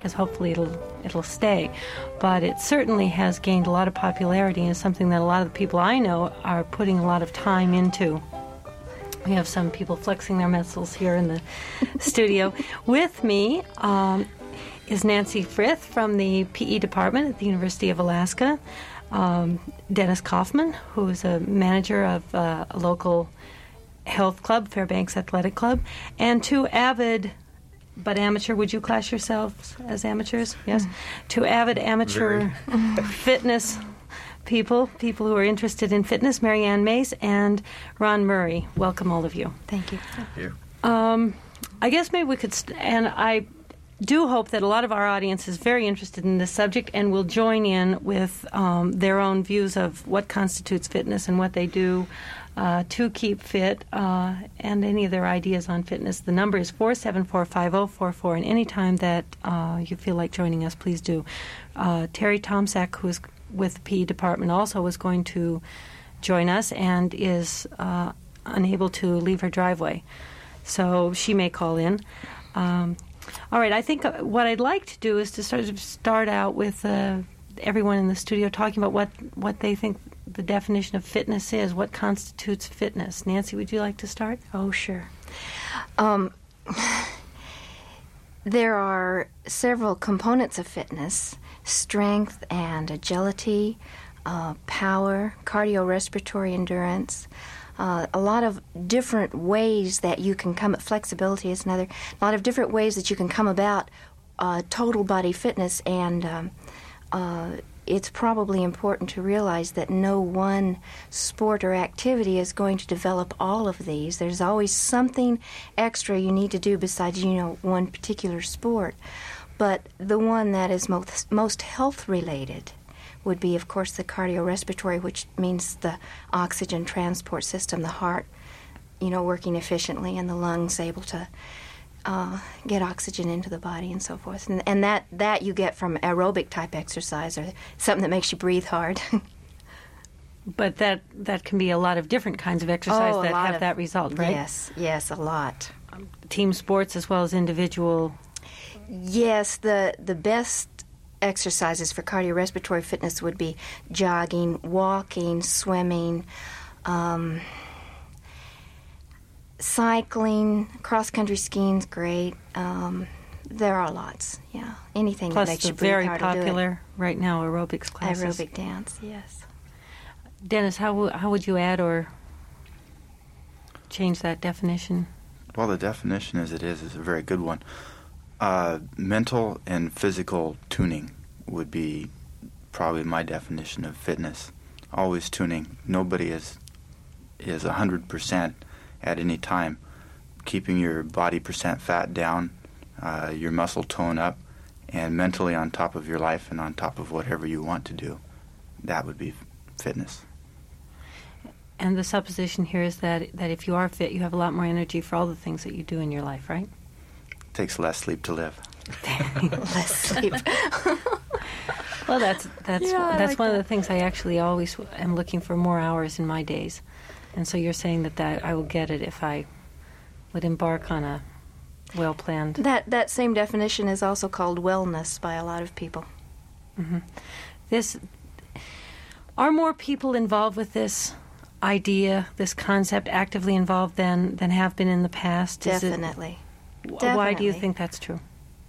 because hopefully it'll stay. But it certainly has gained a lot of popularity and is something that a lot of the people I know are putting a lot of time into. We have some people flexing their muscles here in the studio. With me is Nancy Frith from the PE department at the University of Alaska, Dennis Kaufman, who is a manager of a local health club, Fairbanks Athletic Club, and two avid but amateur, would you class yourselves as amateurs? Yes. Two avid amateur fitness people who are interested in fitness, Mary Ann Mace and Ron Murray. Welcome, all of you. Thank you. Thank you. I guess maybe we could, and I do hope that a lot of our audience is very interested in this subject and will join in with their own views of what constitutes fitness and what they do to keep fit and any of their ideas on fitness. The number is 474-5044, and any time that you feel like joining us, please do. Terry Tomczak, who is with the PE department, also was going to join us and is unable to leave her driveway, so she may call in. All right, I think what I'd like to do is to start out with everyone in the studio talking about what they think the definition of fitness is, what constitutes fitness. Nancy, would you like to start? Oh, sure. There are several components of fitness: strength and agility, power, cardiorespiratory endurance, a lot of different ways that you can flexibility is another, a lot of different ways that you can come about total body fitness, and it's probably important to realize that no one sport or activity is going to develop all of these. There's always something extra you need to do besides, one particular sport. But the one that is most health-related would be, of course, the cardiorespiratory, which means the oxygen transport system, the heart, working efficiently, and the lungs able to get oxygen into the body and so forth. And that you get from aerobic-type exercise, or something that makes you breathe hard. But that can be a lot of different kinds of exercise that have that result, right? Yes, a lot. Team sports as well as individual. Yes, the best exercises for cardiorespiratory fitness would be jogging, walking, swimming, cycling, cross-country skiing's great. There are lots, yeah. Anything Plus that makes you breathe very hard popular right now, aerobics classes. Aerobic dance, yes. Dennis, how would you add or change that definition? Well, the definition as it is a very good one. Mental and physical tuning would be probably my definition of fitness. Always tuning. Nobody is 100% at any time. Keeping your body percent fat down, your muscle tone up, and mentally on top of your life and on top of whatever you want to do. That would be fitness. And the supposition here is that if you are fit, you have a lot more energy for all the things that you do in your life, right? Takes less sleep to live. Less sleep. Well, that's like one of the things I actually always am looking for, more hours in my days. And so you're saying that I will get it if I would embark on a well-planned... That same definition is also called wellness by a lot of people. Mm-hmm. Are more people involved with this idea, this concept, actively involved than have been in the past? Definitely. Why do you think that's true?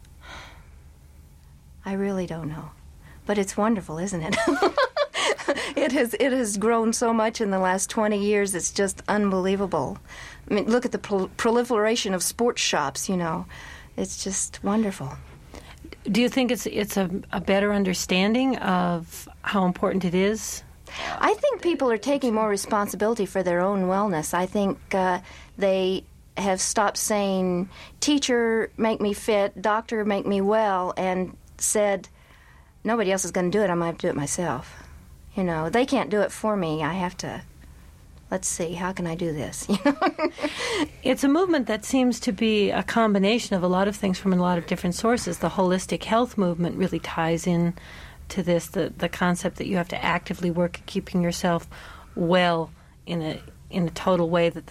I really don't know. But it's wonderful, isn't it? It has grown so much in the last 20 years, it's just unbelievable. I mean, look at the proliferation of sports shops, It's just wonderful. Do you think it's a better understanding of how important it is? I think people are taking more responsibility for their own wellness. I think they have stopped saying, teacher, make me fit, doctor, make me well, and said, nobody else is going to do it, I'm going to have to do it myself. They can't do it for me. I have to, let's see, how can I do this? It's a movement that seems to be a combination of a lot of things from a lot of different sources. The holistic health movement really ties in to this, the concept that you have to actively work at keeping yourself well in a total way, that the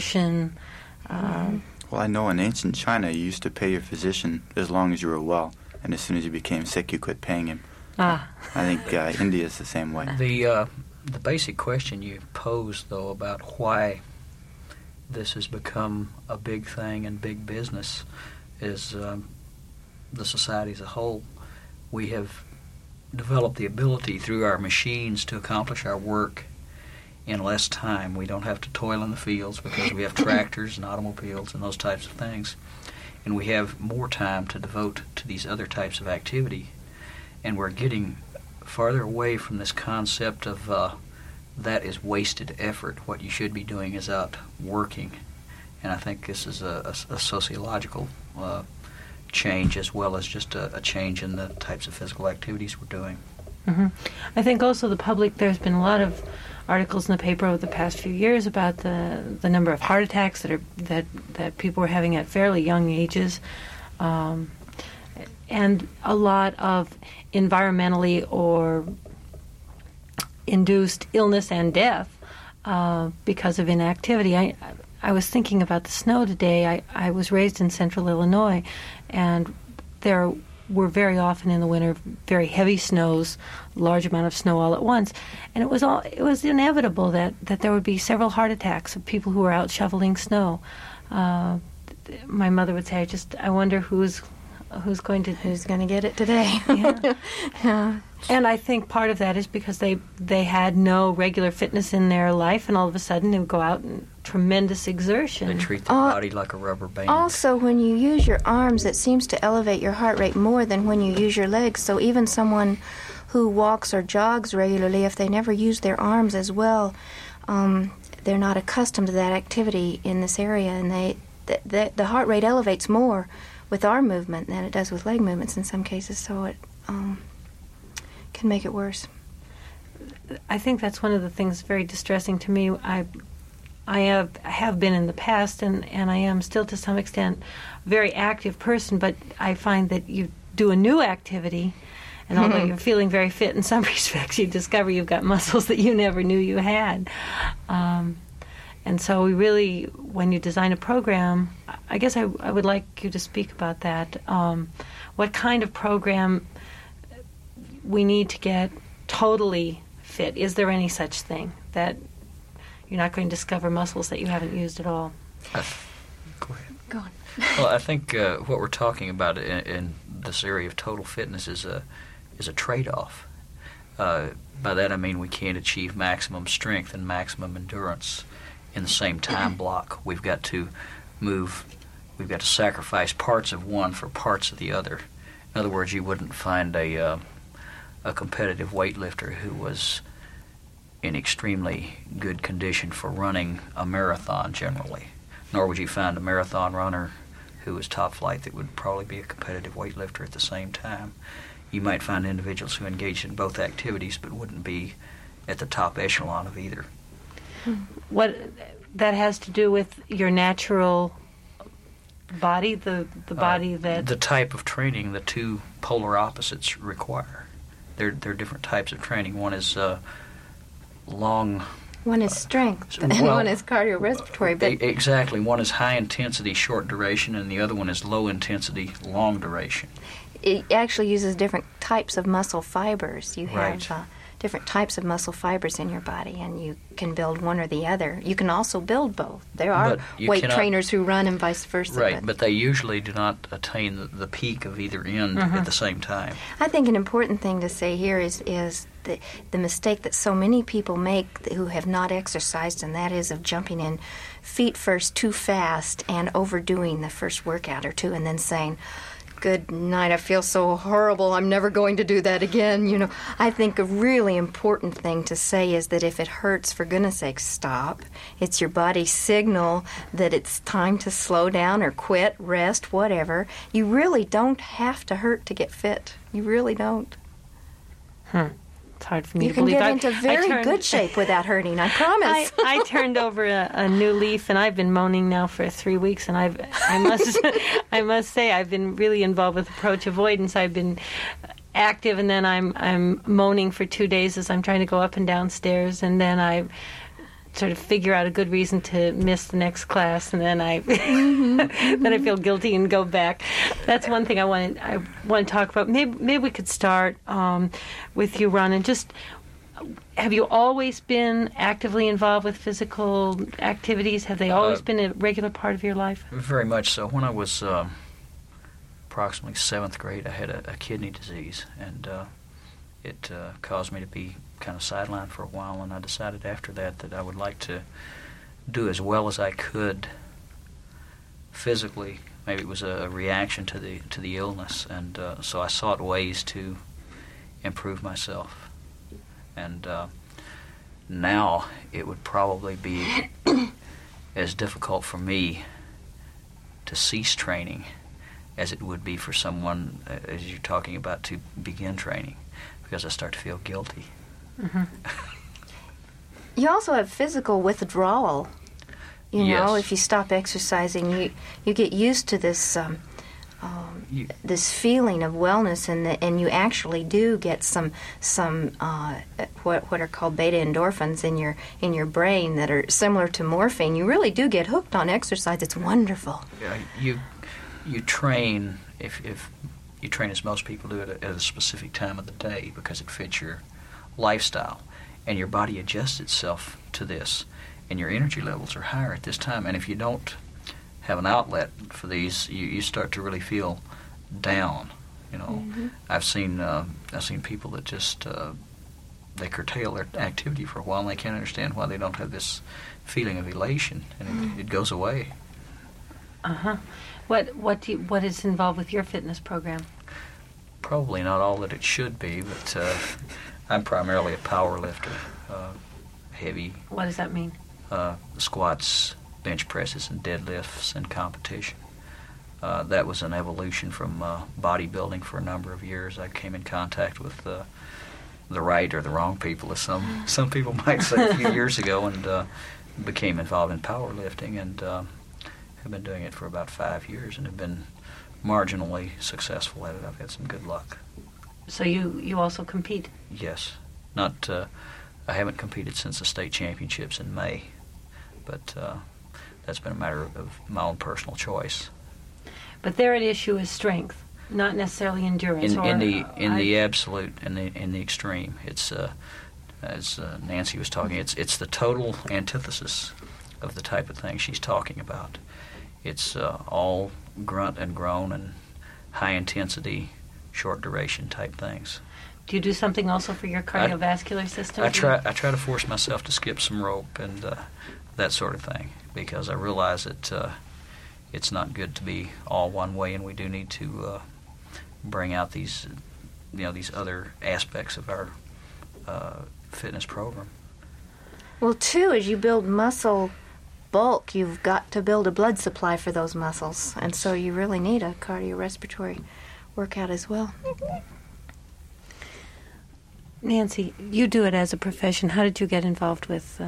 nutrition... Well, I know in ancient China you used to pay your physician as long as you were well. and as soon as you became sick, you quit paying him. Ah. I think India is the same way. The basic question you posed, though, about why this has become a big thing and big business is the society as a whole. We have developed the ability through our machines to accomplish our work in less time. We don't have to toil in the fields because we have tractors and automobiles and those types of things. And we have more time to devote to these other types of activity. And we're getting farther away from this concept of that is wasted effort. What you should be doing is out working. And I think this is a sociological change as well as just a change in the types of physical activities we're doing. Mm-hmm. I think also the public, there's been a lot of articles in the paper over the past few years about the number of heart attacks that people are having at fairly young ages, and a lot of environmentally or induced illness and death because of inactivity. I was thinking about the snow today. I was raised in central Illinois, and there were very often in the winter very heavy snows, large amount of snow all at once, and it was inevitable that there would be several heart attacks of people who were out shoveling snow. My mother would say, I wonder who's going to get it today. Yeah. Yeah. And I think part of that is because they had no regular fitness in their life, and all of a sudden they would go out in tremendous exertion. They treat their body like a rubber band. Also, when you use your arms, it seems to elevate your heart rate more than when you use your legs. So even someone who walks or jogs regularly, if they never use their arms as well, they're not accustomed to that activity in this area, and the heart rate elevates more with arm movement than it does with leg movements in some cases, so it can make it worse. I think that's one of the things very distressing to me. I have been in the past, and I am still to some extent a very active person, but I find that you do a new activity, and although you're feeling very fit in some respects, you discover you've got muscles that you never knew you had. And so we really, when you design a program, I guess I would like you to speak about that. What kind of program we need to get totally fit? Is there any such thing that you're not going to discover muscles that you haven't used at all? Go ahead. Go on. Well, I think what we're talking about in this area of total fitness is a trade-off. By that I mean we can't achieve maximum strength and maximum endurance in the same time block. We've got to sacrifice parts of one for parts of the other. In other words, you wouldn't find a competitive weightlifter who was in extremely good condition for running a marathon generally, nor would you find a marathon runner who was top flight that would probably be a competitive weightlifter at the same time. You might find individuals who engaged in both activities but wouldn't be at the top echelon of either. What that has to do with your natural body, the body that... The type of training the two polar opposites require. They're different types of training. One is long... One is strength, and one is cardiorespiratory. But exactly. One is high intensity, short duration, and the other one is low intensity, long duration. It actually uses different types of muscle fibers. You Right. have different types of muscle fibers in your body, and you can build one or the other. You can also build both. There are weight trainers who run and vice versa. Right, but they usually do not attain the peak of either end at the same time. I think an important thing to say here is the mistake that so many people make who have not exercised, and that is of jumping in feet first too fast and overdoing the first workout or two and then saying, "Good night, I feel so horrible, I'm never going to do that again." You know, I think a really important thing to say is that if it hurts, for goodness sake, stop. It's your body's signal that it's time to slow down or quit, rest, whatever. You really don't have to hurt to get fit. You really don't. It's hard for me You to believe. can get into very good shape without hurting, I promise. I turned over a new leaf, and I've been moaning now for 3 weeks, and I must say I've been really involved with approach avoidance. I've been active, and then I'm moaning for 2 days as I'm trying to go up and down stairs, and then sort of figure out a good reason to miss the next class, and then I then I feel guilty and go back. That's one thing I want to talk about. Maybe we could start with you, Ron, and just. Have you always been actively involved with physical activities? Have they always been a regular part of your life? Very much so. When I was approximately 7th grade, I had a kidney disease, and it caused me to be kind of sidelined for a while, and I decided after that I would like to do as well as I could physically. Maybe it was a reaction to the illness, and so I sought ways to improve myself. And now it would probably be as difficult for me to cease training as it would be for someone, as you're talking about, to begin training, because I start to feel guilty. Mm-hmm. You also have physical withdrawal. You know, Yes. if you stop exercising, you get used to this this feeling of wellness, and you actually do get some what are called beta endorphins in your brain that are similar to morphine. You really do get hooked on exercise. It's wonderful. You train if you train as most people do at a specific time of the day because it fits your lifestyle, and your body adjusts itself to this, and your energy levels are higher at this time. And if you don't have an outlet for these, you start to really feel down. You know, Mm-hmm. I've seen people that just they curtail their activity for a while, and they can't understand why they don't have this feeling of elation, and it goes away. Uh-huh. What is involved with your fitness program? Probably not all that it should be, but I'm primarily a power lifter, heavy What does that mean? squats, bench presses, and deadlifts in competition. That was an evolution from bodybuilding for a number of years. I came in contact with the right or the wrong people, as some people might say, a few years ago, and became involved in powerlifting, and have been doing it for about 5 years, and have been marginally successful at it. I've had some good luck. So you also compete? Yes. Not. I haven't competed since the state championships in May, but that's been a matter of my own personal choice. But their issue is strength, not necessarily endurance. In the absolute, in the extreme, it's as Nancy was talking. It's the total antithesis of the type of thing she's talking about. It's all grunt and groan and high intensity, short duration type things. Do you do something also for your cardiovascular system? I try to force myself to skip some rope and that sort of thing, because I realize that it's not good to be all one way, and we do need to bring out these other aspects of our fitness program. Well, too, as you build muscle bulk, you've got to build a blood supply for those muscles, and so you really need a cardiorespiratory workout as well. Nancy, you do it as a profession. How did you get involved with?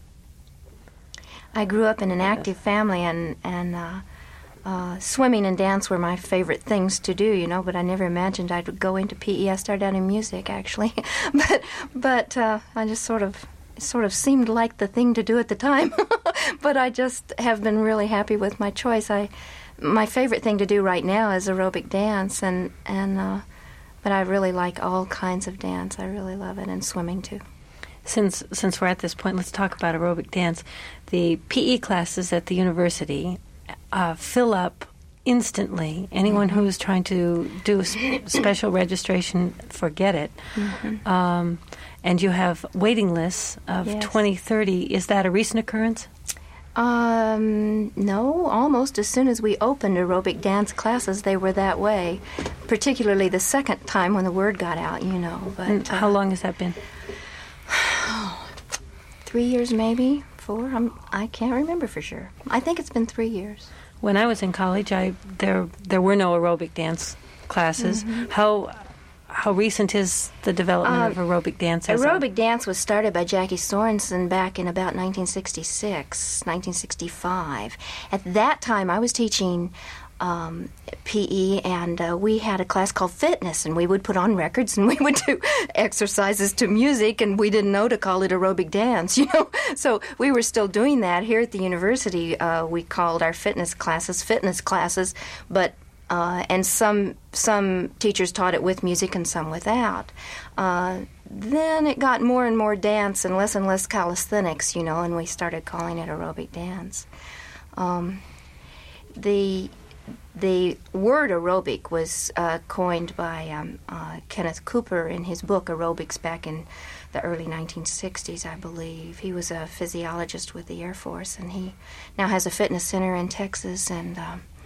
I grew up in an active family, and swimming and dance were my favorite things to do, you know. But I never imagined I would go into PE. I started out in music, actually, but I just sort of seemed like the thing to do at the time. But I just have been really happy with my choice. My favorite thing to do right now is aerobic dance, but I really like all kinds of dance. I really love it, and swimming too. Since we're at this point, let's talk about aerobic dance. The PE classes at the university fill up instantly. Anyone who's trying to do special registration, forget it. Mm-hmm. And you have waiting lists of 20, 30. Is that a recent occurrence? No, almost as soon as we opened aerobic dance classes, they were that way, particularly the second time when the word got out, you know. But And how long has that been? 3 years, maybe 4. I can't remember for sure. I think it's been 3 years. When I was in college, there were no aerobic dance classes. Mm-hmm. How recent is the development of aerobic dance? Aerobic dance was started by Jackie Sorensen back in about 1966, 1965. At that time, I was teaching PE, and we had a class called fitness, and we would put on records and we would do exercises to music, and we didn't know to call it aerobic dance, So we were still doing that. Here at the university, we called our fitness classes, but and some teachers taught it with music and some without. Then it got more and more dance and less calisthenics, and we started calling it aerobic dance. The word aerobic was coined by Kenneth Cooper in his book Aerobics back in the early 1960s, I believe. He was a physiologist with the Air Force, and he now has a fitness center in Texas. And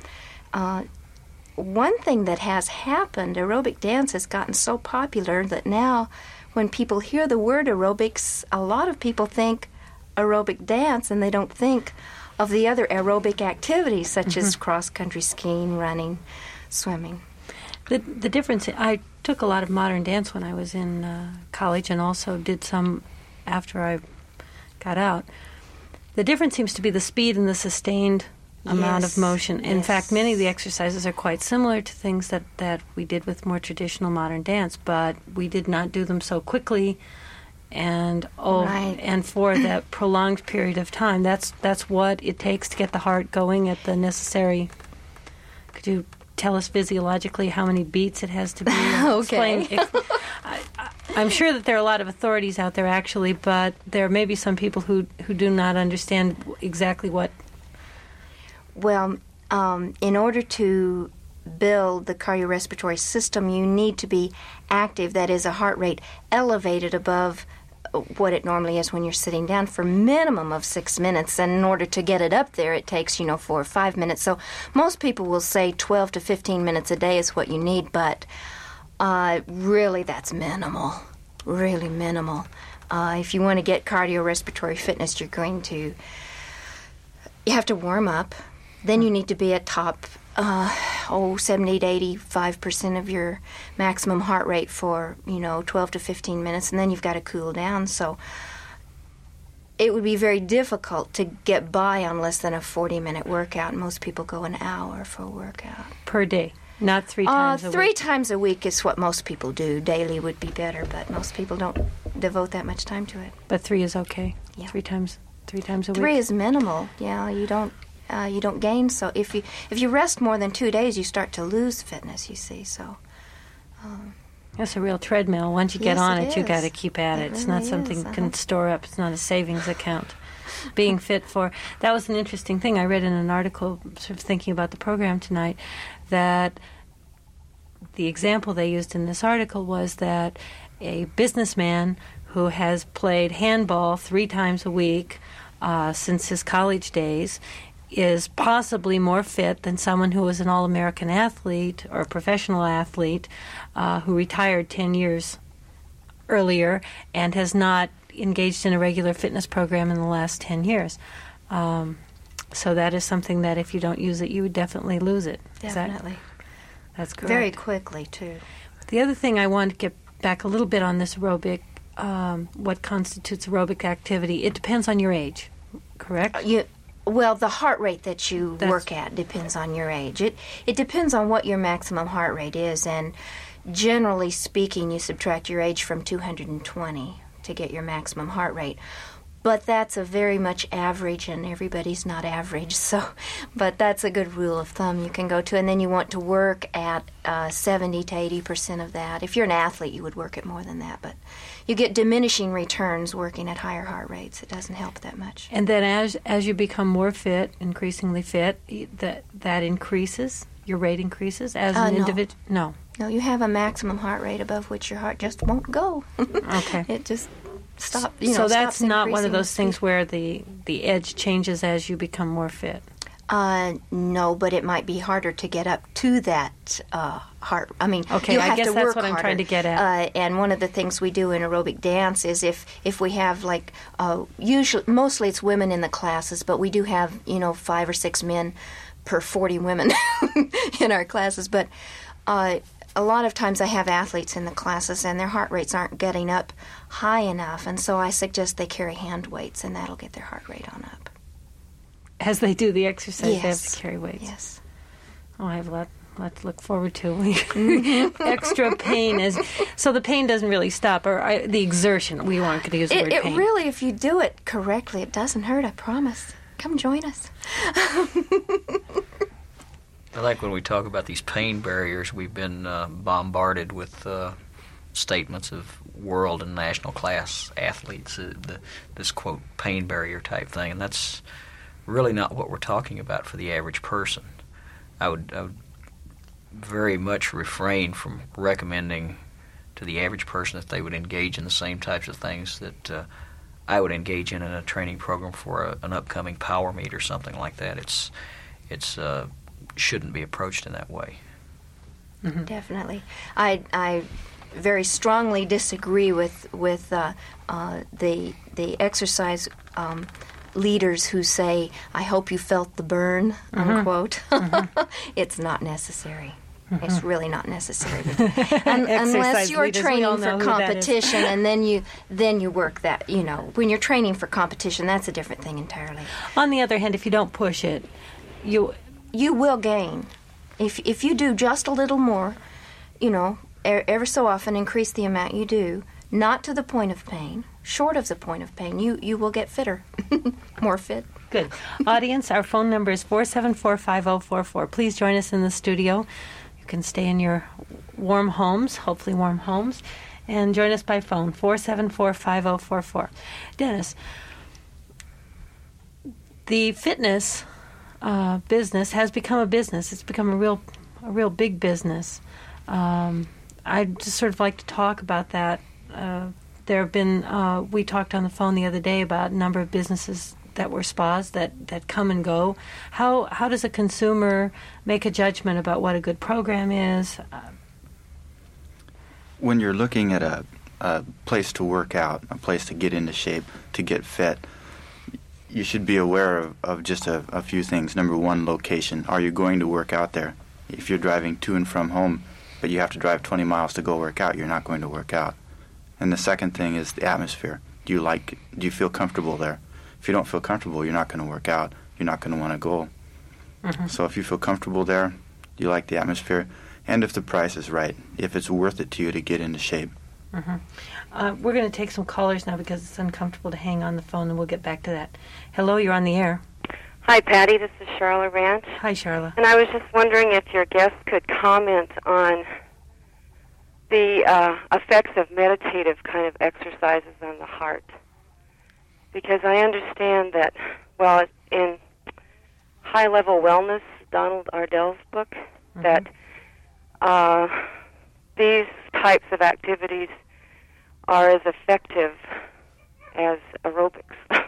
one thing that has happened, aerobic dance has gotten so popular that now when people hear the word aerobics, a lot of people think aerobic dance, and they don't think of the other aerobic activities such as cross-country skiing, running, swimming. The difference, I took a lot of modern dance when I was in college and also did some after I got out. The difference seems to be the speed and the sustained amount of motion. In fact, many of the exercises are quite similar to things that we did with more traditional modern dance, but we did not do them so quickly and and for that prolonged period of time. That's what it takes to get the heart going at the necessary. Could you tell us physiologically how many beats it has to be? Okay. I'm sure that there are a lot of authorities out there actually, but there may be some people who do not understand exactly what. Well, in order to build the cardiorespiratory system, you need to be active, that is, a heart rate elevated above what it normally is when you're sitting down for a minimum of 6 minutes. And in order to get it up there, it takes, 4 or 5 minutes. So most people will say 12 to 15 minutes a day is what you need, but really that's minimal, really minimal. If you want to get cardiorespiratory fitness, you have to warm up. Then you need to be at top 70 to 85% of your maximum heart rate for 12 to 15 minutes, and then you've got to cool down. So it would be very difficult to get by on less than a 40-minute workout. Most people go an hour for a workout Per day, not 3 times a week. 3 times a week is what most people do. Daily would be better, but most people don't devote that much time to it. But 3 is okay. Yeah. 3 times a week. 3 is minimal. Yeah, you don't gain. So if you rest more than 2 days, you start to lose fitness. You see, so that's a real treadmill. Once you get on it, you got to is. keep at it. It's really not something is. you can store up. It's not a savings account. Being fit for that was an interesting thing I read in an article, sort of thinking about the program tonight, that the example they used in this article was that a businessman who has played handball 3 times a week since his college days is possibly more fit than someone who was an All-American athlete or a professional athlete who retired 10 years earlier and has not engaged in a regular fitness program in the last 10 years. So that is something that if you don't use it, you would definitely lose it. Definitely. That's correct. Very quickly, too. The other thing I want to get back a little bit on this aerobic, what constitutes aerobic activity, it depends on your age, correct? Well, the heart rate that you work at depends on your age. It depends on what your maximum heart rate is, and generally speaking, you subtract your age from 220 to get your maximum heart rate. But that's a very much average, and everybody's not average. But that's a good rule of thumb you can go to. And then you want to work at 70 to 80% of that. If you're an athlete, you would work at more than that. But you get diminishing returns working at higher heart rates. It doesn't help that much. And then as you become more fit, increasingly fit, that increases, your rate increases as an individual? No. No, you have a maximum heart rate above which your heart just won't go. Okay. It just stops. So that's not one of those things where the edge changes as you become more fit? No, but it might be harder to get up to that heart. I mean, okay, you have I guess to that's work what I'm harder. trying to get at. And one of the things we do in aerobic dance is if we have mostly it's women in the classes, but we do have 5 or 6 men per 40 women in our classes. But a lot of times I have athletes in the classes and their heart rates aren't getting up high enough, and so I suggest they carry hand weights, and that'll get their heart rate on up. As they do the exercise, Yes. they have to carry weights. Yes. Oh, I have a lot to look forward to. Extra pain so the pain doesn't really stop, or the exertion. We weren't going to use the word pain. It really, if you do it correctly, it doesn't hurt. I promise. Come join us. I like when we talk about these pain barriers, we've been bombarded with statements of world and national class athletes, this, quote, pain barrier type thing, and that's really not what we're talking about for the average person. I would very much refrain from recommending to the average person that they would engage in the same types of things that I would engage in a training program for an upcoming power meet or something like that. It's shouldn't be approached in that way. Mm-hmm. Definitely. I very strongly disagree with the exercise leaders who say, "I hope you felt the burn," unquote. Mm-hmm. It's not necessary. Mm-hmm. It's really not necessary, unless you're training for competition, and then you work that. When you're training for competition, that's a different thing entirely. On the other hand, if you don't push it, you will gain. If you do just a little more, ever so often increase the amount you do, not to the point of pain, short of the point of pain, you will get fitter, more fit. Good. Audience, our phone number is 474-5044. Please join us in the studio. You can stay in your warm homes, hopefully warm homes, and join us by phone, 474-5044. Dennis, the fitness business has become a business. It's become a real big business. I'd just sort of like to talk about that. There have been, we talked on the phone the other day about a number of businesses that were spas that come and go. How does a consumer make a judgment about what a good program is? When you're looking at a place to work out, a place to get into shape, to get fit, you should be aware of just a few things. Number one, location. Are you going to work out there? If you're driving to and from home, but you have to drive 20 miles to go work out, you're not going to work out. And the second thing is the atmosphere. Do you feel comfortable there? If you don't feel comfortable, you're not going to work out. You're not going to want to go. Mm-hmm. So if you feel comfortable there, you like the atmosphere, and if the price is right, if it's worth it to you to get into shape. Mm-hmm. We're going to take some callers now because it's uncomfortable to hang on the phone, and we'll get back to that. Hello, you're on the air. Hi, Patty. This is Charla Ranch. Hi, Charla. And I was just wondering if your guest could comment on the effects of meditative kind of exercises on the heart. Because I understand that, well, in High Level Wellness, Donald Ardell's book, mm-hmm. that these types of activities are as effective as aerobics.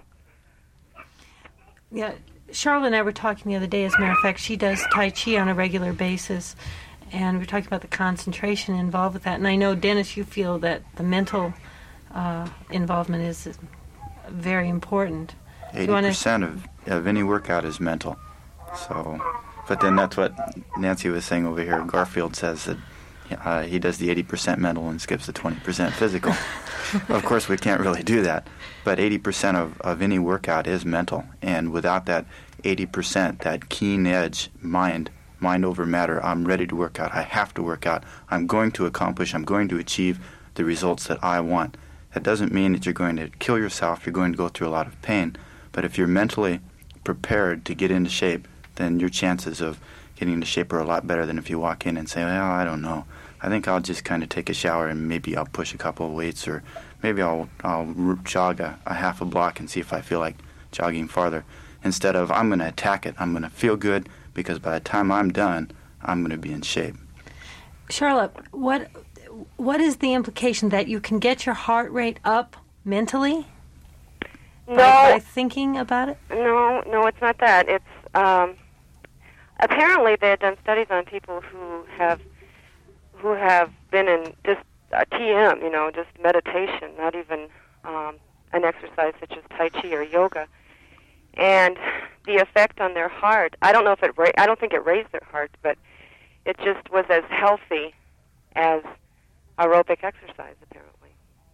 Yeah, Charlotte and I were talking the other day. As a matter of fact, she does Tai Chi on a regular basis, and we were talking about the concentration involved with that. And I know, Dennis, you feel that the mental involvement is very important. 80% of any workout is mental. So, but then that's what Nancy was saying over here. Garfield says that he does the 80% mental and skips the 20% physical. Of course, we can't really do that. But 80% of any workout is mental. And without that 80%, that keen edge mind over matter, I'm ready to work out. I have to work out. I'm going to accomplish, I'm going to achieve the results that I want. That doesn't mean that you're going to kill yourself. You're going to go through a lot of pain. But if you're mentally prepared to get into shape, then your chances of getting into shape are a lot better than if you walk in and say, well, I don't know. I think I'll just kind of take a shower and maybe I'll push a couple of weights, or maybe I'll jog a half a block and see if I feel like jogging farther. Instead of, I'm going to attack it. I'm going to feel good because by the time I'm done, I'm going to be in shape. Charlotte, what is the implication that you can get your heart rate up mentally? No. By thinking about it? No, it's not that. It's apparently they had done studies on people who have been in just TM, just meditation, not even an exercise such as Tai Chi or yoga, and the effect on their heart. I don't know if I don't think it raised their heart, but it just was as healthy as aerobic exercise, apparently.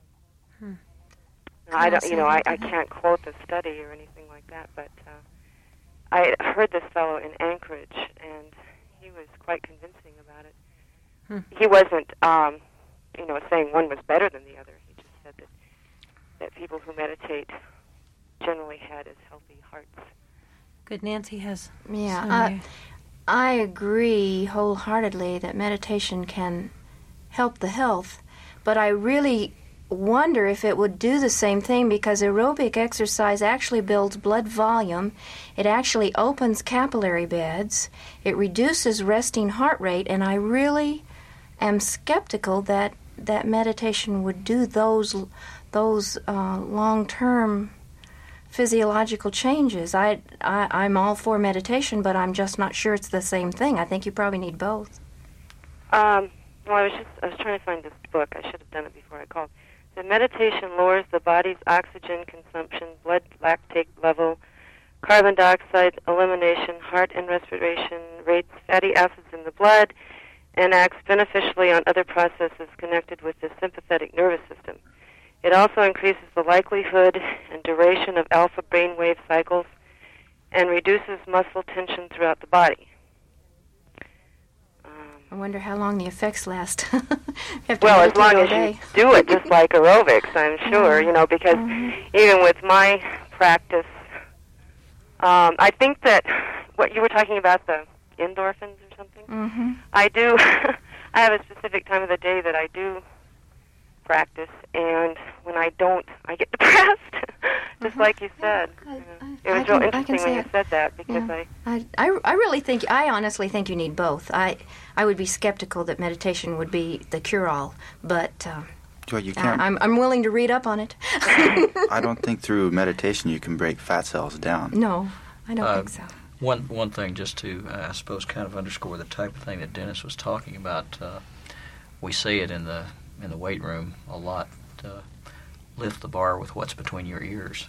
I don't, I can't quote the study or anything like that, but I heard this fellow in Anchorage, and he was quite convincing about it. He wasn't, saying one was better than the other. He just said that people who meditate generally had as healthy hearts. Good. Nancy has. Yeah, I agree wholeheartedly that meditation can help the health, but I really wonder if it would do the same thing, because aerobic exercise actually builds blood volume, it actually opens capillary beds, it reduces resting heart rate, and I really am skeptical that meditation would do those long-term physiological changes. I'm all for meditation, but I'm just not sure it's the same thing. I think you probably need both. I was trying to find this book. I should have done it before I called. The meditation lowers the body's oxygen consumption, blood lactate level, carbon dioxide elimination, heart and respiration rates, fatty acids in the blood, and acts beneficially on other processes connected with the sympathetic nervous system. It also increases the likelihood and duration of alpha brainwave cycles and reduces muscle tension throughout the body. I wonder how long the effects last. Well, as long as you do it just like aerobics, I'm sure, because even with my practice, I think that what you were talking about, the endorphins or something, I do, I have a specific time of the day that I do practice, and when I don't, I get depressed, just like you said. It was real interesting when you said that, because I honestly think you need both. I would be skeptical that meditation would be the cure-all, but well, you can't. I'm willing to read up on it. I don't think through meditation you can break fat cells down. No, I don't think so. One thing, just to, I suppose, kind of underscore the type of thing that Dennis was talking about, we see it in the weight room a lot. Lift the bar with what's between your ears.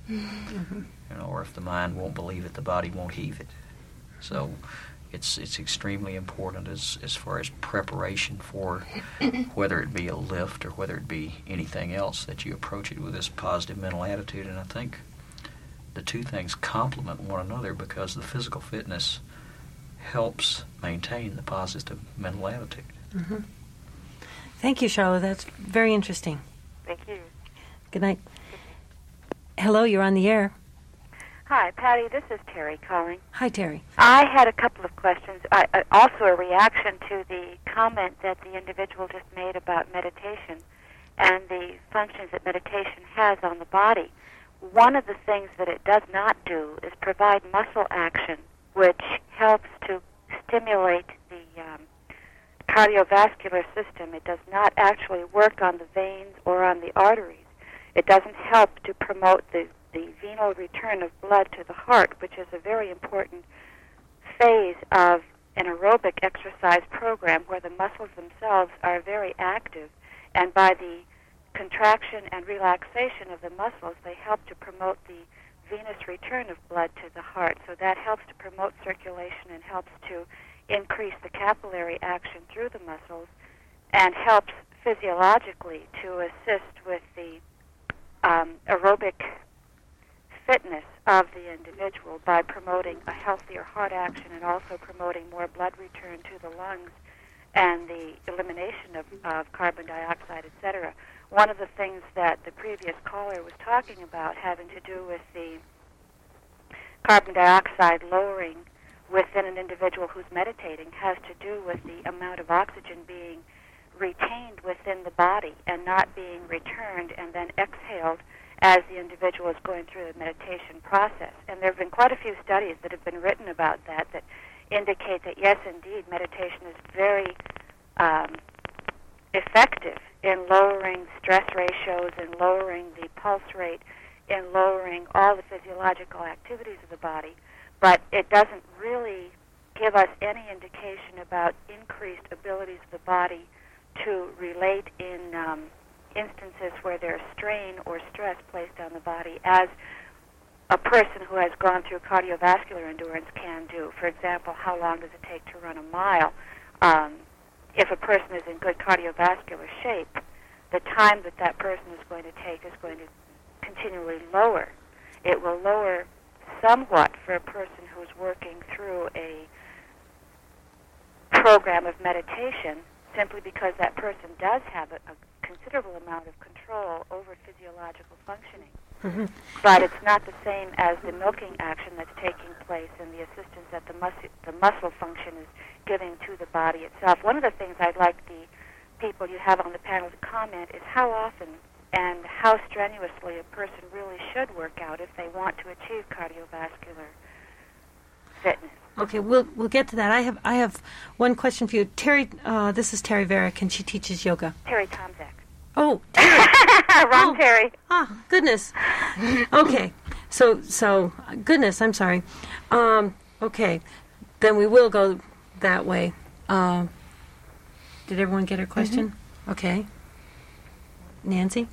Or if the mind won't believe it, the body won't heave it. So it's extremely important as far as preparation for whether it be a lift or whether it be anything else, that you approach it with this positive mental attitude. And I think the two things complement one another, because the physical fitness helps maintain the positive mental attitude. Thank you, Charlotte. That's very interesting. Thank you. Good night. Hello, you're on the air. Hi, Patty. This is Terry calling. Hi, Terry. I had a couple of questions. Also a reaction to the comment that the individual just made about meditation and the functions that meditation has on the body. One of the things that it does not do is provide muscle action, which helps to stimulate the cardiovascular system. It does not actually work on the veins or on the arteries. It doesn't help to promote the venal return of blood to the heart, which is a very important phase of an aerobic exercise program where the muscles themselves are very active, and by the contraction and relaxation of the muscles, they help to promote the venous return of blood to the heart. So that helps to promote circulation and helps to increase the capillary action through the muscles, and helps physiologically to assist with the aerobic fitness of the individual by promoting a healthier heart action and also promoting more blood return to the lungs and the elimination of carbon dioxide, etc. One of the things that the previous caller was talking about, having to do with the carbon dioxide lowering within an individual who's meditating, has to do with the amount of oxygen being retained within the body and not being returned and then exhaled as the individual is going through the meditation process. And there have been quite a few studies that have been written about that indicate that, yes, indeed, meditation is very effective in lowering stress ratios, in lowering the pulse rate, in lowering all the physiological activities of the body, but it doesn't really give us any indication about increased abilities of the body to relate in instances where there's strain or stress placed on the body, as a person who has gone through cardiovascular endurance can do. For example, how long does it take to run a mile? If a person is in good cardiovascular shape, the time that person is going to take is going to continually lower. It will lower somewhat for a person who's working through program of meditation simply because that person does have a considerable amount of control over physiological functioning. Mm-hmm. But it's not the same as the milking action that's taking place and the assistance that the muscle function is giving to the body itself. One of the things I'd like the people you have on the panel to comment is how often and how strenuously a person really should work out if they want to achieve cardiovascular fitness. Okay, we'll get to that. I have one question for you, Terry. This is Terry Varick, and she teaches yoga. Terry Tomzak. Oh, Terry. Wrong, Terry. Ah, goodness. Okay, so goodness. I'm sorry. Okay, then we will go that way. Did everyone get her question? Mm-hmm. Okay. Nancy?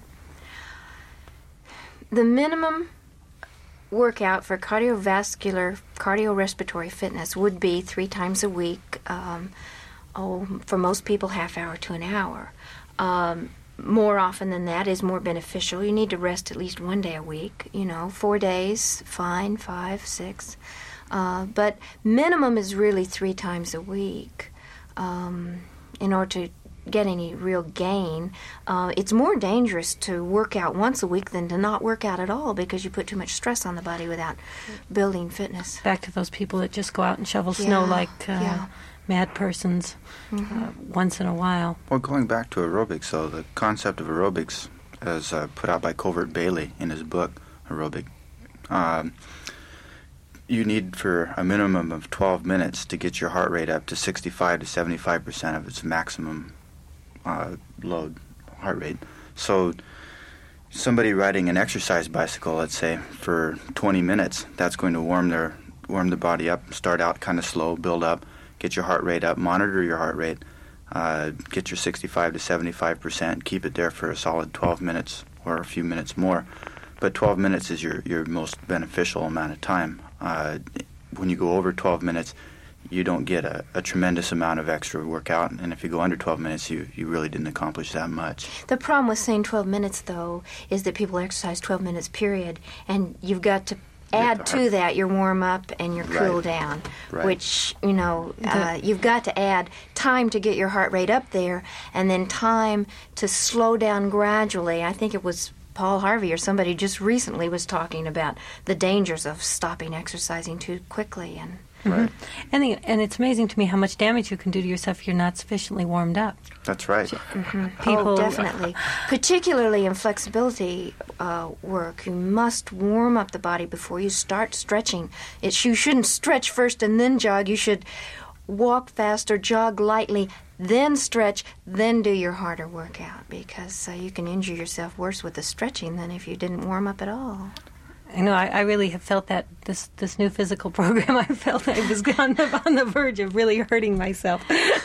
The minimum workout for cardiorespiratory fitness would be 3 times a week. For most people, half hour to an hour. More often than that is more beneficial. You need to rest at least 1 day a week. 4 days, fine, 5, 6. But minimum is really 3 times a week. In order to get any real gain, it's more dangerous to work out once a week than to not work out at all because you put too much stress on the body without building fitness. Back to those people that just go out and shovel snow like mad persons once in a while. Well, going back to aerobics, though, the concept of aerobics as put out by Covert Bailey in his book, Aerobic, you need for a minimum of 12 minutes to get your heart rate up to 65 to 75% of its maximum load heart rate. So somebody riding an exercise bicycle, let's say, for 20 minutes, that's going to warm the body up, start out kind of slow, build up, get your heart rate up, monitor your heart rate, get your 65 to 75%, keep it there for a solid 12 minutes or a few minutes more. But 12 minutes is your most beneficial amount of time. When you go over 12 minutes, you don't get a tremendous amount of extra workout, and if you go under 12 minutes, you really didn't accomplish that much. The problem with saying 12 minutes, though, is that people exercise 12 minutes, period, and you've got to add to that your warm-up and your cool down, which, you've got to add time to get your heart rate up there, and then time to slow down gradually. I think it was Paul Harvey or somebody just recently was talking about the dangers of stopping exercising too quickly. And Right. And it's amazing to me how much damage you can do to yourself if you're not sufficiently warmed up. That's right. People, definitely. Particularly in flexibility work, you must warm up the body before you start stretching. You shouldn't stretch first and then jog. You should walk fast or jog lightly, then stretch, then do your harder workout, because you can injure yourself worse with the stretching than if you didn't warm up at all. I know. I really have felt that this new physical program. I felt I was on the verge of really hurting myself.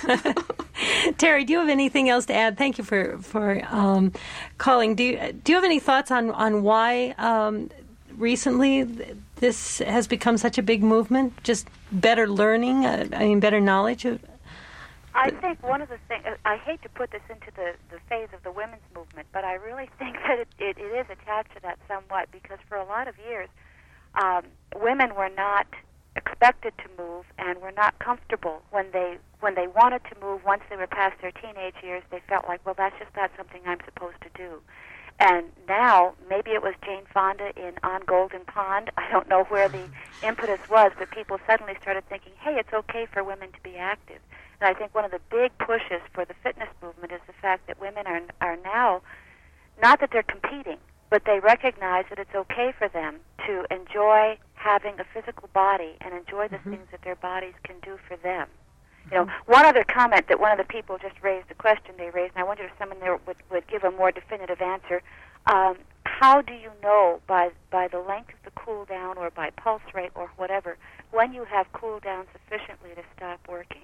Terry, do you have anything else to add? Thank you for calling. Do you have any thoughts on why recently this has become such a big movement? Just better learning. Better knowledge. I think one of the things, I hate to put this into the phase of the women's movement, but I really think that it is attached to that somewhat, because for a lot of years, women were not expected to move and were not comfortable when they wanted to move. Once they were past their teenage years, they felt like, well, that's just not something I'm supposed to do. And now, maybe it was Jane Fonda in On Golden Pond. I don't know where the impetus was, but people suddenly started thinking, hey, it's okay for women to be active. And I think one of the big pushes for the fitness movement is the fact that women are now, not that they're competing, but they recognize that it's okay for them to enjoy having a physical body and enjoy the things that their bodies can do for them. One other comment that one of the people just raised, the question they raised, and I wonder if someone there would give a more definitive answer. How do you know by the length of the cool down or by pulse rate or whatever when you have cooled down sufficiently to stop working?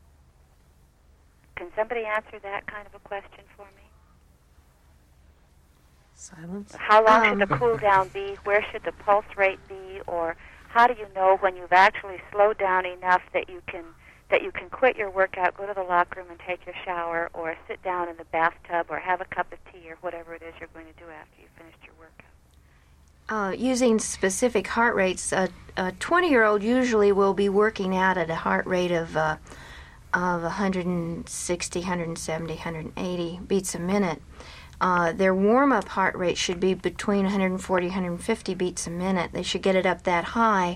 Can somebody answer that kind of a question for me? Silence. How long should the cool down be? Where should the pulse rate be? Or how do you know when you've actually slowed down enough that you can quit your workout, go to the locker room and take your shower, or sit down in the bathtub, or have a cup of tea, or whatever it is you're going to do after you've finished your workout? Using specific heart rates, a 20-year-old usually will be working out at a heart rate of of 160, 170, 180 beats a minute. Their warm-up heart rate should be between 140, 150 beats a minute. They should get it up that high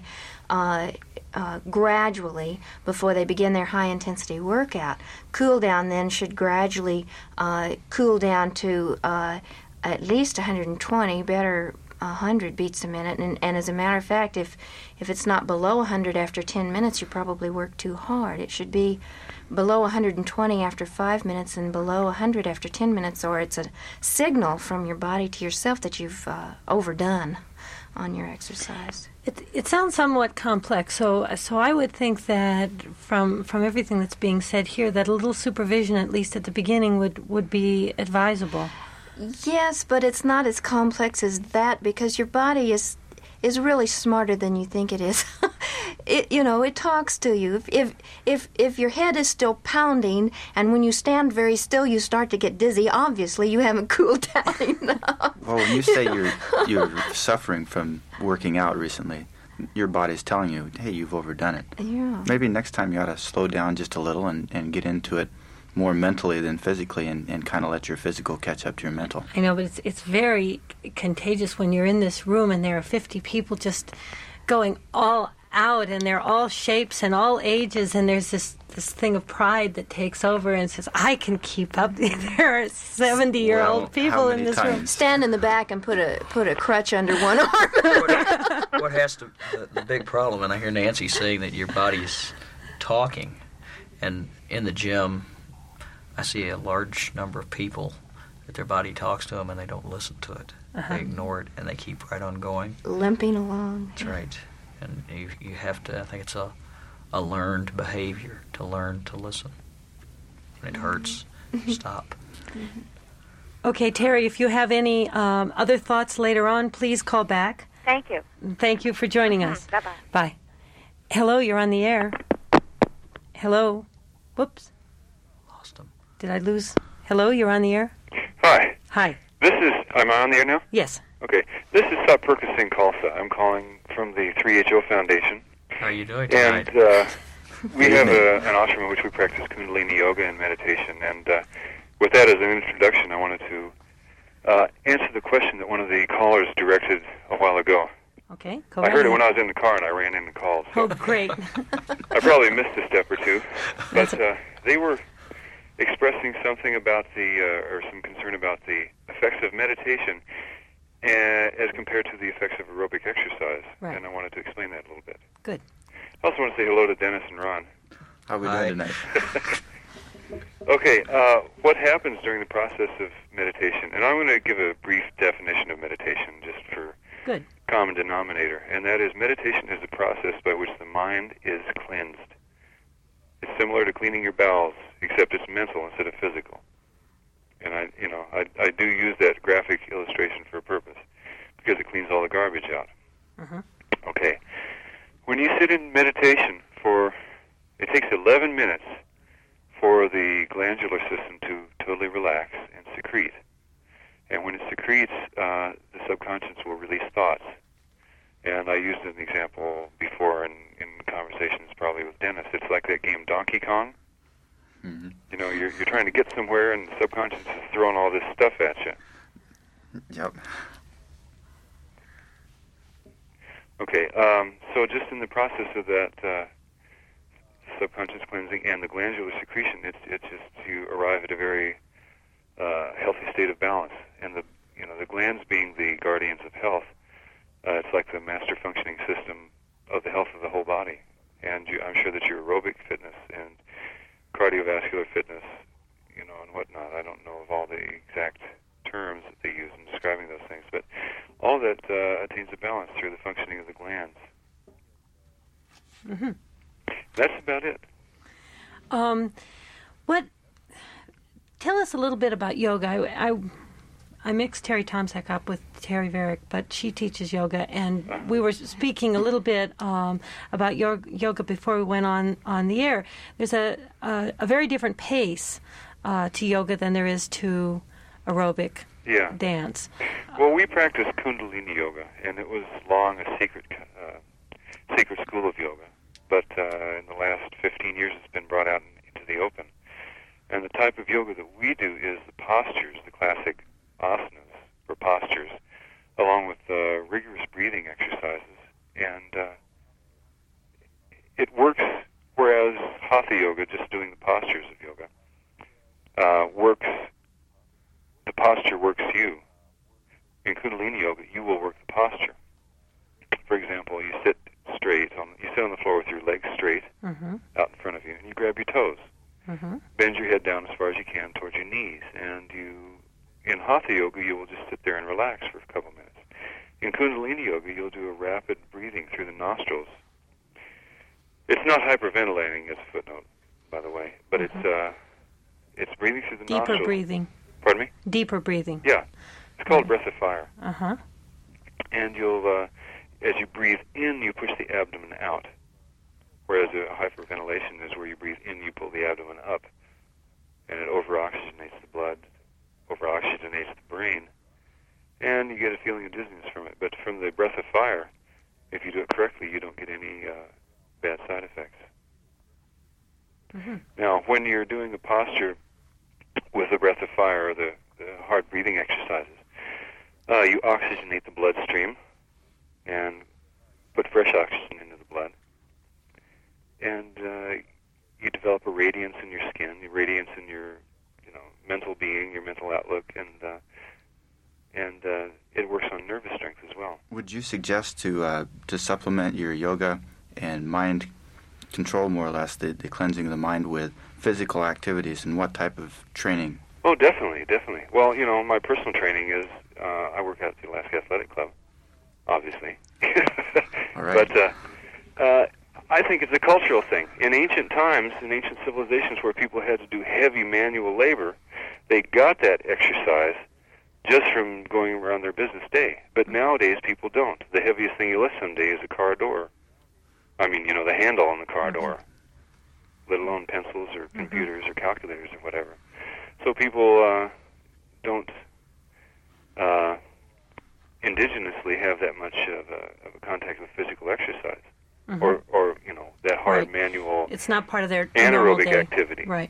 gradually before they begin their high-intensity workout. Cool down then should gradually cool down to at least 120, better 100 beats a minute. And as a matter of fact, if it's not below 100 after 10 minutes, you probably work too hard. It should be below 120 after 5 minutes and below 100 after 10 minutes, or it's a signal from your body to yourself that you've overdone on your exercise. It sounds somewhat complex, so I would think that from everything that's being said here, that a little supervision, at least at the beginning, would be advisable. Yes, but it's not as complex as that, because your body is really smarter than you think it is. It talks to you. If your head is still pounding, and when you stand very still you start to get dizzy, obviously you haven't cooled down enough. Well, when you say you're suffering from working out recently, your body's telling you, hey, you've overdone it. Yeah. Maybe next time you ought to slow down just a little and get into it more mentally than physically, and kind of let your physical catch up to your mental. I know, but it's very contagious when you're in this room and there are 50 people just going all out, and they're all shapes and all ages, and there's this thing of pride that takes over and says, I can keep up. There are 70-year-old people in this room. Stand in the back and put a crutch under one arm. What has to the big problem, and I hear Nancy saying that your body's talking, and in the gym I see a large number of people that their body talks to them and they don't listen to it. They ignore it and they keep right on going. Limping along. That's right. And you have to, I think it's a learned behavior to learn to listen. When it hurts, stop. Okay, Terry, if you have any other thoughts later on, please call back. Thank you. Thank you for joining us. Bye-bye. Bye. Hello, you're on the air. Hello. Whoops. Lost them. Did I lose? Hello, you're on the air? Hi. Hi. Am I on the air now? Yes. Okay. This is Perkins Singh Khalsa. I'm calling from the 3HO Foundation. How are you doing tonight? And we have an ashram in which we practice Kundalini Yoga and meditation. And with that as an introduction, I wanted to answer the question that one of the callers directed a while ago. Okay, go I ahead. heard it when I was in the car and I ran in and called. So Oh, great. I probably missed a step or two. But they were expressing something about or some concern about the effects of meditation as compared to the effects of aerobic exercise. Right. And I wanted to explain that a little bit. Good. I also want to say hello to Dennis and Ron. How are we doing tonight? Okay, what happens during the process of meditation? And I'm going to give a brief definition of meditation just for Good. common denominator, and that is meditation is a process by which the mind is cleansed. It's similar to cleaning your bowels, except it's mental instead of physical. And I do use that graphic illustration for a purpose, because it cleans all the garbage out. Okay. When you sit in meditation it takes 11 minutes for the glandular system to totally relax and secrete. And when it secretes, the subconscious will release thoughts. And I used an example before in conversations probably with Dennis. It's like that game Donkey Kong. Mm-hmm. You know, you're trying to get somewhere, and the subconscious is throwing all this stuff at you. Yep. Okay, so just in the process of that subconscious cleansing and the glandular secretion, it's just you arrive at a very healthy state of balance. And the glands being the guardians of health, it's like the master functioning system of the health of the whole body. And I'm sure that your aerobic fitness and cardiovascular fitness, and whatnot, I don't know of all the exact terms that they use in describing those things, but all that attains a balance through the functioning of the glands. Mm-hmm. That's about it. Tell us a little bit about yoga. I mixed Terry Tomczak up with Terry Varick, but she teaches yoga, and we were speaking a little bit about yoga before we went on the air. There's a very different pace to yoga than there is to aerobic dance. Well, we practice Kundalini Yoga, and it was long a secret school of yoga. But in the last 15 years, it's been brought out into the yoga, just doing the postures of yoga, the posture works you. In Kundalini yoga, you will work the posture. For example, you sit on the floor with your legs straight out in front of you, and you grab your toes. Bend your head down as far as you can towards your knees, and in Hatha yoga, you will just sit there and relax for a couple minutes. In Kundalini yoga, you'll do a rapid breathing through the nostrils. It's not hyperventilating, as a footnote, by the way, but it's breathing through the nostrils. Deeper breathing. Pardon me? Deeper breathing. Yeah. It's called breath of fire. Uh-huh. And you'll, as you breathe in, you push the abdomen out. Whereas a hyperventilation is where you breathe in, you pull the abdomen up. And it over-oxygenates the blood, over-oxygenates the brain, and you get a feeling of dizziness from it. But from the breath of fire, if you do it correctly, you don't get any bad side effects. Now, when you're doing a posture with the breath of fire or the hard breathing exercises, you oxygenate the bloodstream and put fresh oxygen into the blood. And you develop a radiance in your skin, a radiance in your mental being, your mental outlook, and it works on nervous strength as well. Would you suggest to supplement your yoga and mind control, more or less, the cleansing of the mind with physical activities, and what type of training? Oh, definitely. Well, my personal training is I work out at the Alaska Athletic Club, obviously. All right. But I think it's a cultural thing. In ancient times, in ancient civilizations where people had to do heavy manual labor, they got that exercise just from going around their business day. But nowadays, people don't. The heaviest thing you lift someday is a car door. I mean, the handle on the car door, let alone pencils or computers or calculators or whatever. So people don't indigenously have that much of a contact with physical exercise, or that hard manual. It's not part of their anaerobic activity. Right.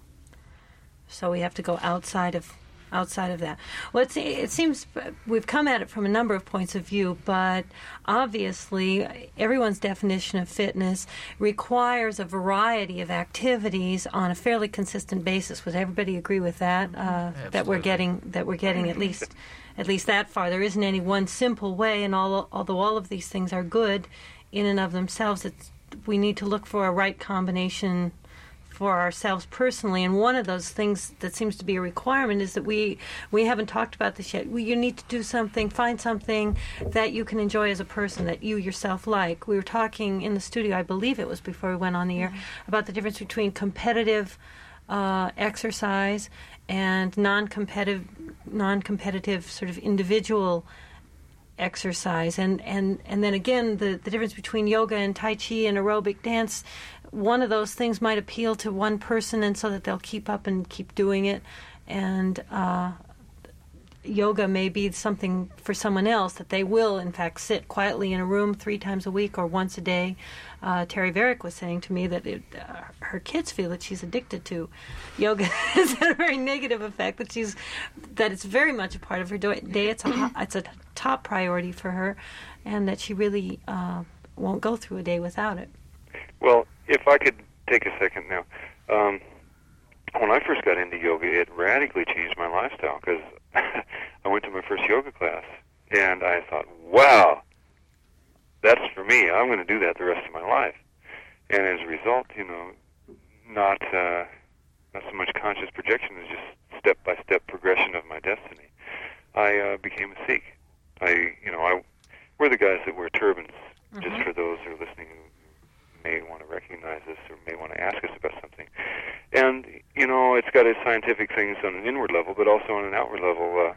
So we have to go outside of that. Well, it seems we've come at it from a number of points of view, but obviously everyone's definition of fitness requires a variety of activities on a fairly consistent basis. Would everybody agree with that? That we're getting at least that far. There isn't any one simple way, and although all of these things are good in and of themselves, we need to look for a right combination for ourselves personally, and one of those things that seems to be a requirement is that we haven't talked about this yet. You need to find something that you can enjoy as a person, that you yourself like. We were talking in the studio, I believe it was before we went on the air, about the difference between competitive exercise and non-competitive sort of individual exercise, and then again the difference between yoga and Tai Chi and aerobic dance. One of those things might appeal to one person, and so that they'll keep up and keep doing it, and yoga may be something for someone else that they will in fact sit quietly in a room 3 times a week or once a day. Terry Varick was saying to me that her kids feel that she's addicted to yoga. Has had a very negative effect, that it's very much a part of her day. It's a top priority for her, and that she really won't go through a day without it. Well, if I could take a second now. When I first got into yoga, it radically changed my lifestyle, because I went to my first yoga class, and I thought, wow, that's for me. I'm going to do that the rest of my life. And as a result, not so much conscious projection as just step-by-step progression of my destiny. I became a Sikh. We're the guys that wear turbans, just for those who are listening who may want to recognize this or may want to ask us about something. And, it's got its scientific things on an inward level, but also on an outward level.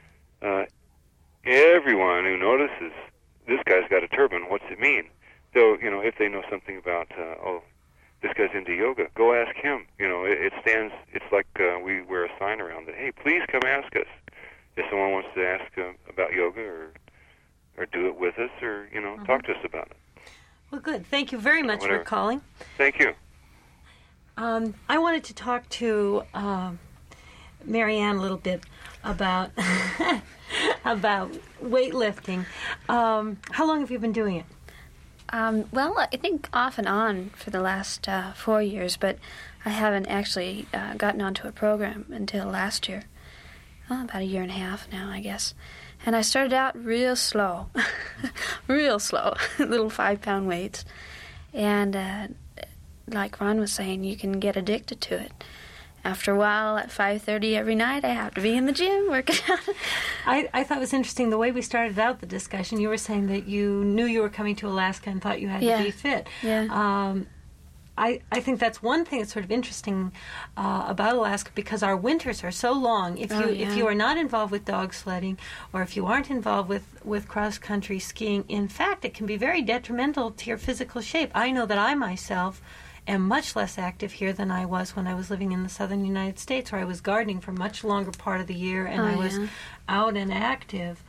Everyone who notices this guy's got a turban, what's it mean? So, if they know something about, this guy's into yoga, go ask him. It's like we wear a sign around that, hey, please come ask us. If someone wants to ask about yoga or do it with us or, talk to us about it. Well, good. Thank you very much for calling. Thank you. I wanted to talk to Marianne a little bit about about weightlifting. How long have you been doing it? Well, I think off and on for the last 4 years, but I haven't actually gotten onto a program until last year. About a year and a half now, I guess. And I started out real slow, real slow, little 5-pound weights. And like Ron was saying, you can get addicted to it. After a while, at 5:30 every night, I have to be in the gym working out. I thought it was interesting the way we started out the discussion. You were saying that you knew you were coming to Alaska and thought you had to be fit. Yeah. I think that's one thing that's sort of interesting about Alaska, because our winters are so long. If you are not involved with dog sledding, or if you aren't involved with cross-country skiing, in fact, it can be very detrimental to your physical shape. I know that I myself am much less active here than I was when I was living in the southern United States, where I was gardening for a much longer part of the year, and I was out and active.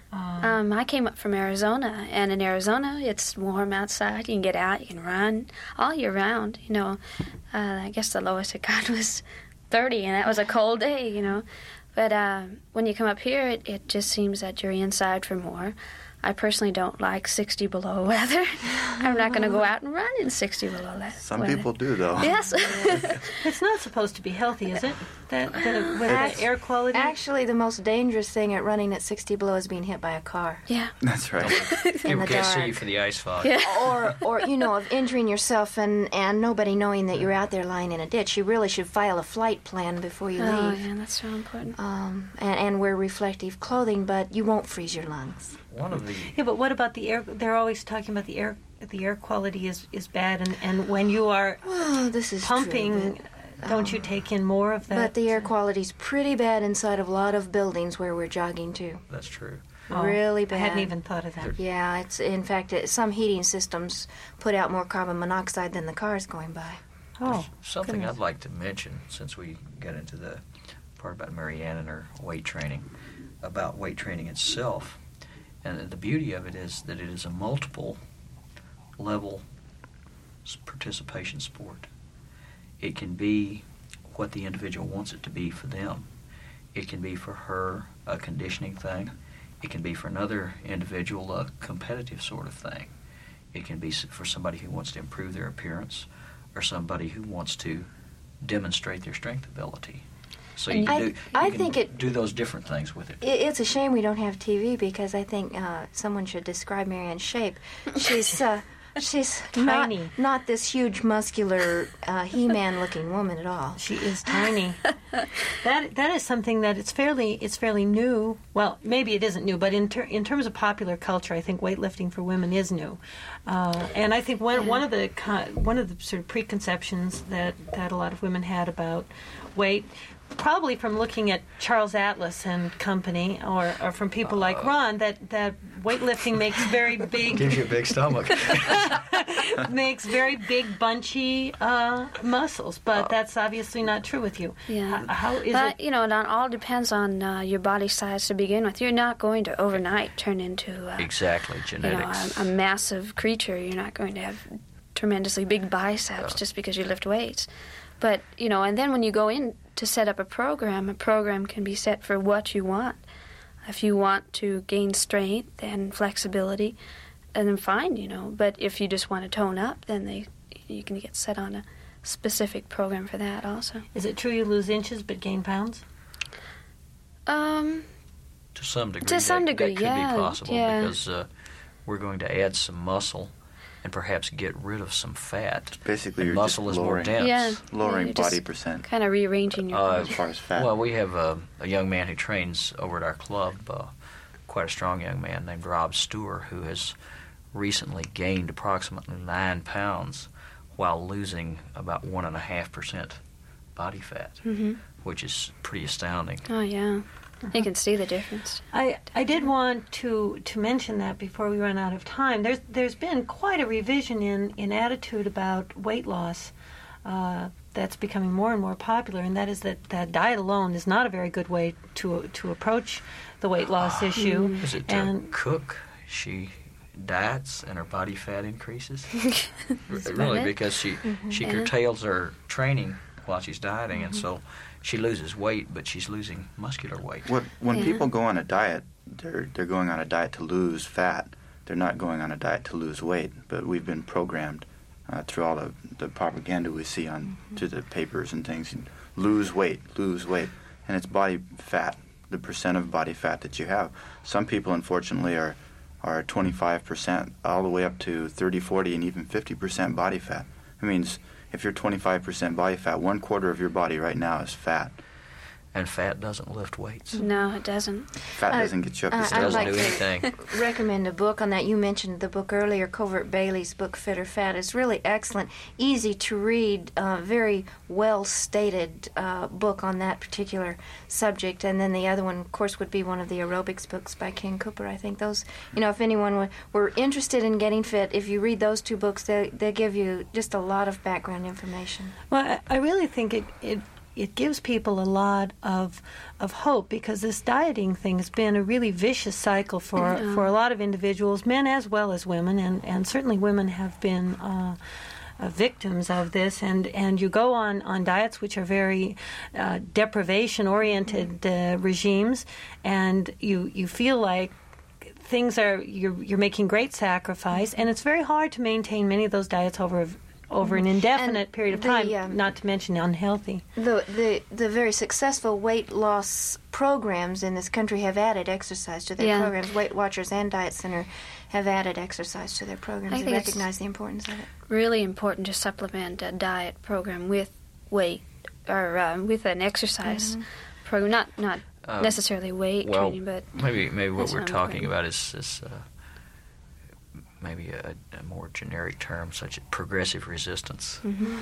I came up from Arizona, and in Arizona, it's warm outside. You can get out, you can run all year round. You know, I guess the lowest it got was 30, and that was a cold day. You know, but when you come up here, it just seems that you're inside for more. I personally don't like 60 below weather. I'm not going to go out and run in 60 below weather. Some people do, though. Yes. It's not supposed to be healthy, is it? With the air quality? Actually, the most dangerous thing at running at 60 below is being hit by a car. Yeah. That's right. People can't see you for the ice fog. Yeah. Or you know, of injuring yourself and nobody knowing that you're out there lying in a ditch. You really should file a flight plan before you leave. Oh, yeah, that's so important. And wear reflective clothing, but you won't freeze your lungs. One of the but what about the air? They're always talking about the air. The air quality is bad, and when you are this is pumping, true, don't you take in more of that? But the air quality's pretty bad inside of a lot of buildings where we're jogging too. That's true. Really bad. I hadn't even thought of that. Yeah, it's in fact some heating systems put out more carbon monoxide than the cars going by. Oh, something goodness. I'd like to mention, since we got into the part about Marianne and her weight training, about weight training itself. And the beauty of it is that it is a multiple level participation sport. It can be what the individual wants it to be for them. It can be for her a conditioning thing. It can be for another individual a competitive sort of thing. It can be for somebody who wants to improve their appearance, or somebody who wants to demonstrate their strength ability. So you can do those different things with it. It's a shame we don't have TV, because I think someone should describe Marianne's shape. She's tiny, not this huge, muscular, He-Man-looking woman at all. She is tiny. That is something that it's fairly new. Well, maybe it isn't new, but in terms of popular culture, I think weightlifting for women is new. And I think one of the sort of preconceptions that a lot of women had about weight, probably from looking at Charles Atlas and company, or from people like Ron, that weightlifting makes very big... Gives you a big stomach. makes very big, bunchy muscles, but that's obviously not true with you. Yeah. How is but, it? you know, it all depends on your body size to begin with. You're not going to overnight turn into... exactly, genetics. A massive creature. You're not going to have tremendously big biceps just because you lift weights. But, you know, and then when you go in to set up a program can be set for what you want. If you want to gain strength and flexibility, then fine, you know. But if you just want to tone up, then you can get set on a specific program for that also. Is it true you lose inches but gain pounds? To some degree. That could be possible, because we're going to add some muscle and perhaps get rid of some fat. Basically, you're muscle just is more dense. Yeah. Lowering body percent. Kind of rearranging your as far as fat. Well, we have a young man who trains over at our club, quite a strong young man named Rob Stewart, who has recently gained approximately 9 pounds while losing about 1.5% body fat, which is pretty astounding. Oh, yeah. You can see the difference. I did want to mention that before we run out of time. There's been quite a revision in attitude about weight loss that's becoming more and more popular, and that is that diet alone is not a very good way to approach the weight loss issue. Is it to cook? She diets and her body fat increases? Really, because she curtails her training while she's dieting, and so she loses weight, but she's losing muscular weight. When people go on a diet, they're going on a diet to lose fat, they're not going on a diet to lose weight, but we've been programmed through all the propaganda we see on to the papers and things. Lose weight, and it's body fat, the percent of body fat that you have. Some people, unfortunately, are 25% all the way up to 30, 40, and even 50% body fat. It means if you're 25% body fat, 1/4 of your body right now is fat. And fat doesn't lift weights. No, it doesn't. Fat doesn't get you up the It stairs. doesn't I'd do like anything. to recommend a book on that. You mentioned the book earlier, Covert Bailey's book, Fit or Fat. It's really excellent, easy to read, very well-stated book on that particular subject. And then the other one, of course, would be one of the aerobics books by Ken Cooper. I think those, if anyone were interested in getting fit, if you read those two books, they give you just a lot of background information. Well, I really think it gives people a lot of hope, because this dieting thing has been a really vicious cycle for a lot of individuals, men as well as women, and certainly women have been victims of this. And you go on diets which are very deprivation-oriented regimes, and you feel like things you're making great sacrifice, and it's very hard to maintain many of those diets over an indefinite period of time, not to mention unhealthy. The very successful weight loss programs in this country have added exercise to their programs. Weight Watchers and Diet Center have added exercise to their programs. They recognize the importance of it. Really important to supplement a diet program with weight or with an exercise program. Not necessarily weight training, but maybe what we're talking about is maybe a more generic term, such as progressive resistance.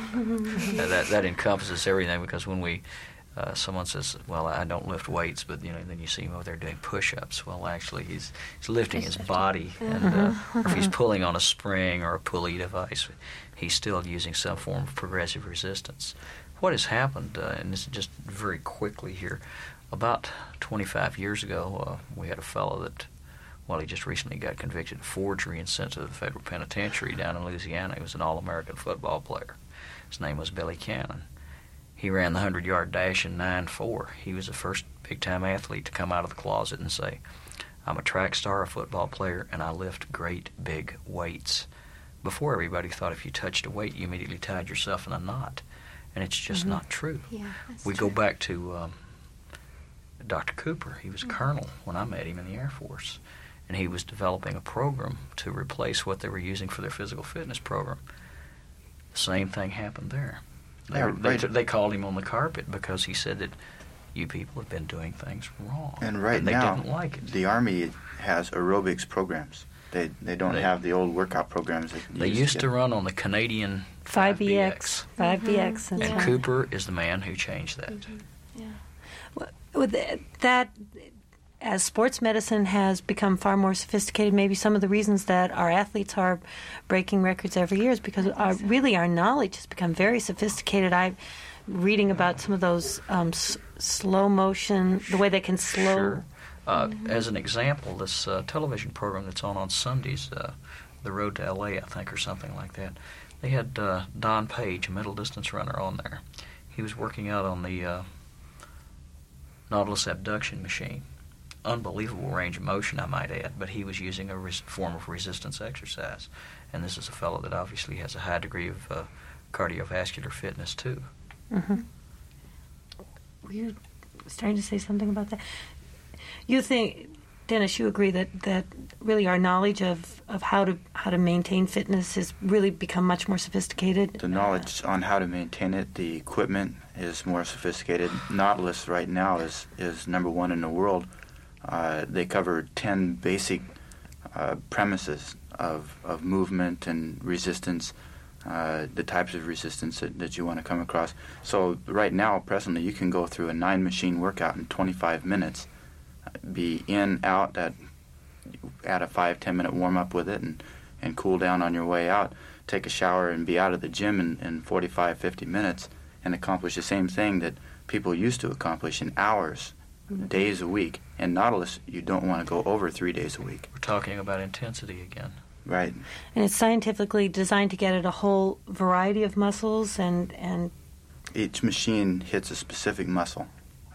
That encompasses everything, because when someone says, "Well, I don't lift weights," but then you see him over there doing push-ups. Well, actually, he's lifting his body, and or if he's pulling on a spring or a pulley device, he's still using some form of progressive resistance. What has happened, and this is just very quickly here, about 25 years ago, we had a fellow that. Well, he just recently got convicted of forgery and sent to the federal penitentiary down in Louisiana. He was an All-American football player. His name was Billy Cannon. He ran the 100-yard dash in 9.4. He was the first big-time athlete to come out of the closet and say, "I'm a track star, a football player, and I lift great big weights." Before, everybody thought if you touched a weight, you immediately tied yourself in a knot. And it's just not true. Yeah, we go back to Dr. Cooper. He was a colonel when I met him in the Air Force. And he was developing a program to replace what they were using for their physical fitness program. The same thing happened there. They called him on the carpet because he said that you people have been doing things wrong. And they now, didn't like it. The Army has aerobics programs. They don't have the old workout programs. They used to run on the Canadian 5BX. 5BX. And Cooper is the man who changed that. With that, as sports medicine has become far more sophisticated, maybe some of the reasons that our athletes are breaking records every year is because our knowledge has become very sophisticated. I'm reading about some of those slow motion, the way they can slow. Sure. As an example, this television program that's on Sundays, The Road to L.A., I think, or something like that, they had Don Page, a middle distance runner, on there. He was working out on the Nautilus abduction machine. Unbelievable range of motion, I might add, but he was using a form of resistance exercise. And this is a fellow that obviously has a high degree of cardiovascular fitness, too. Were you starting to say something about that? You think, Dennis, you agree that really our knowledge of how to maintain fitness has really become much more sophisticated? The knowledge on how to maintain it, the equipment is more sophisticated. Nautilus right now is number one in the world. They cover 10 basic premises of movement and resistance, the types of resistance that you want to come across. So right now, presently, you can go through a 9-machine workout in 25 minutes, be in, out, add a 5-10 minute warm-up with it, and cool down on your way out, take a shower and be out of the gym in 45-50 minutes, and accomplish the same thing that people used to accomplish in hours, days a week. In Nautilus, you don't want to go over 3 days a week. We're talking about intensity again. Right. And it's scientifically designed to get at a whole variety of muscles, and each machine hits a specific muscle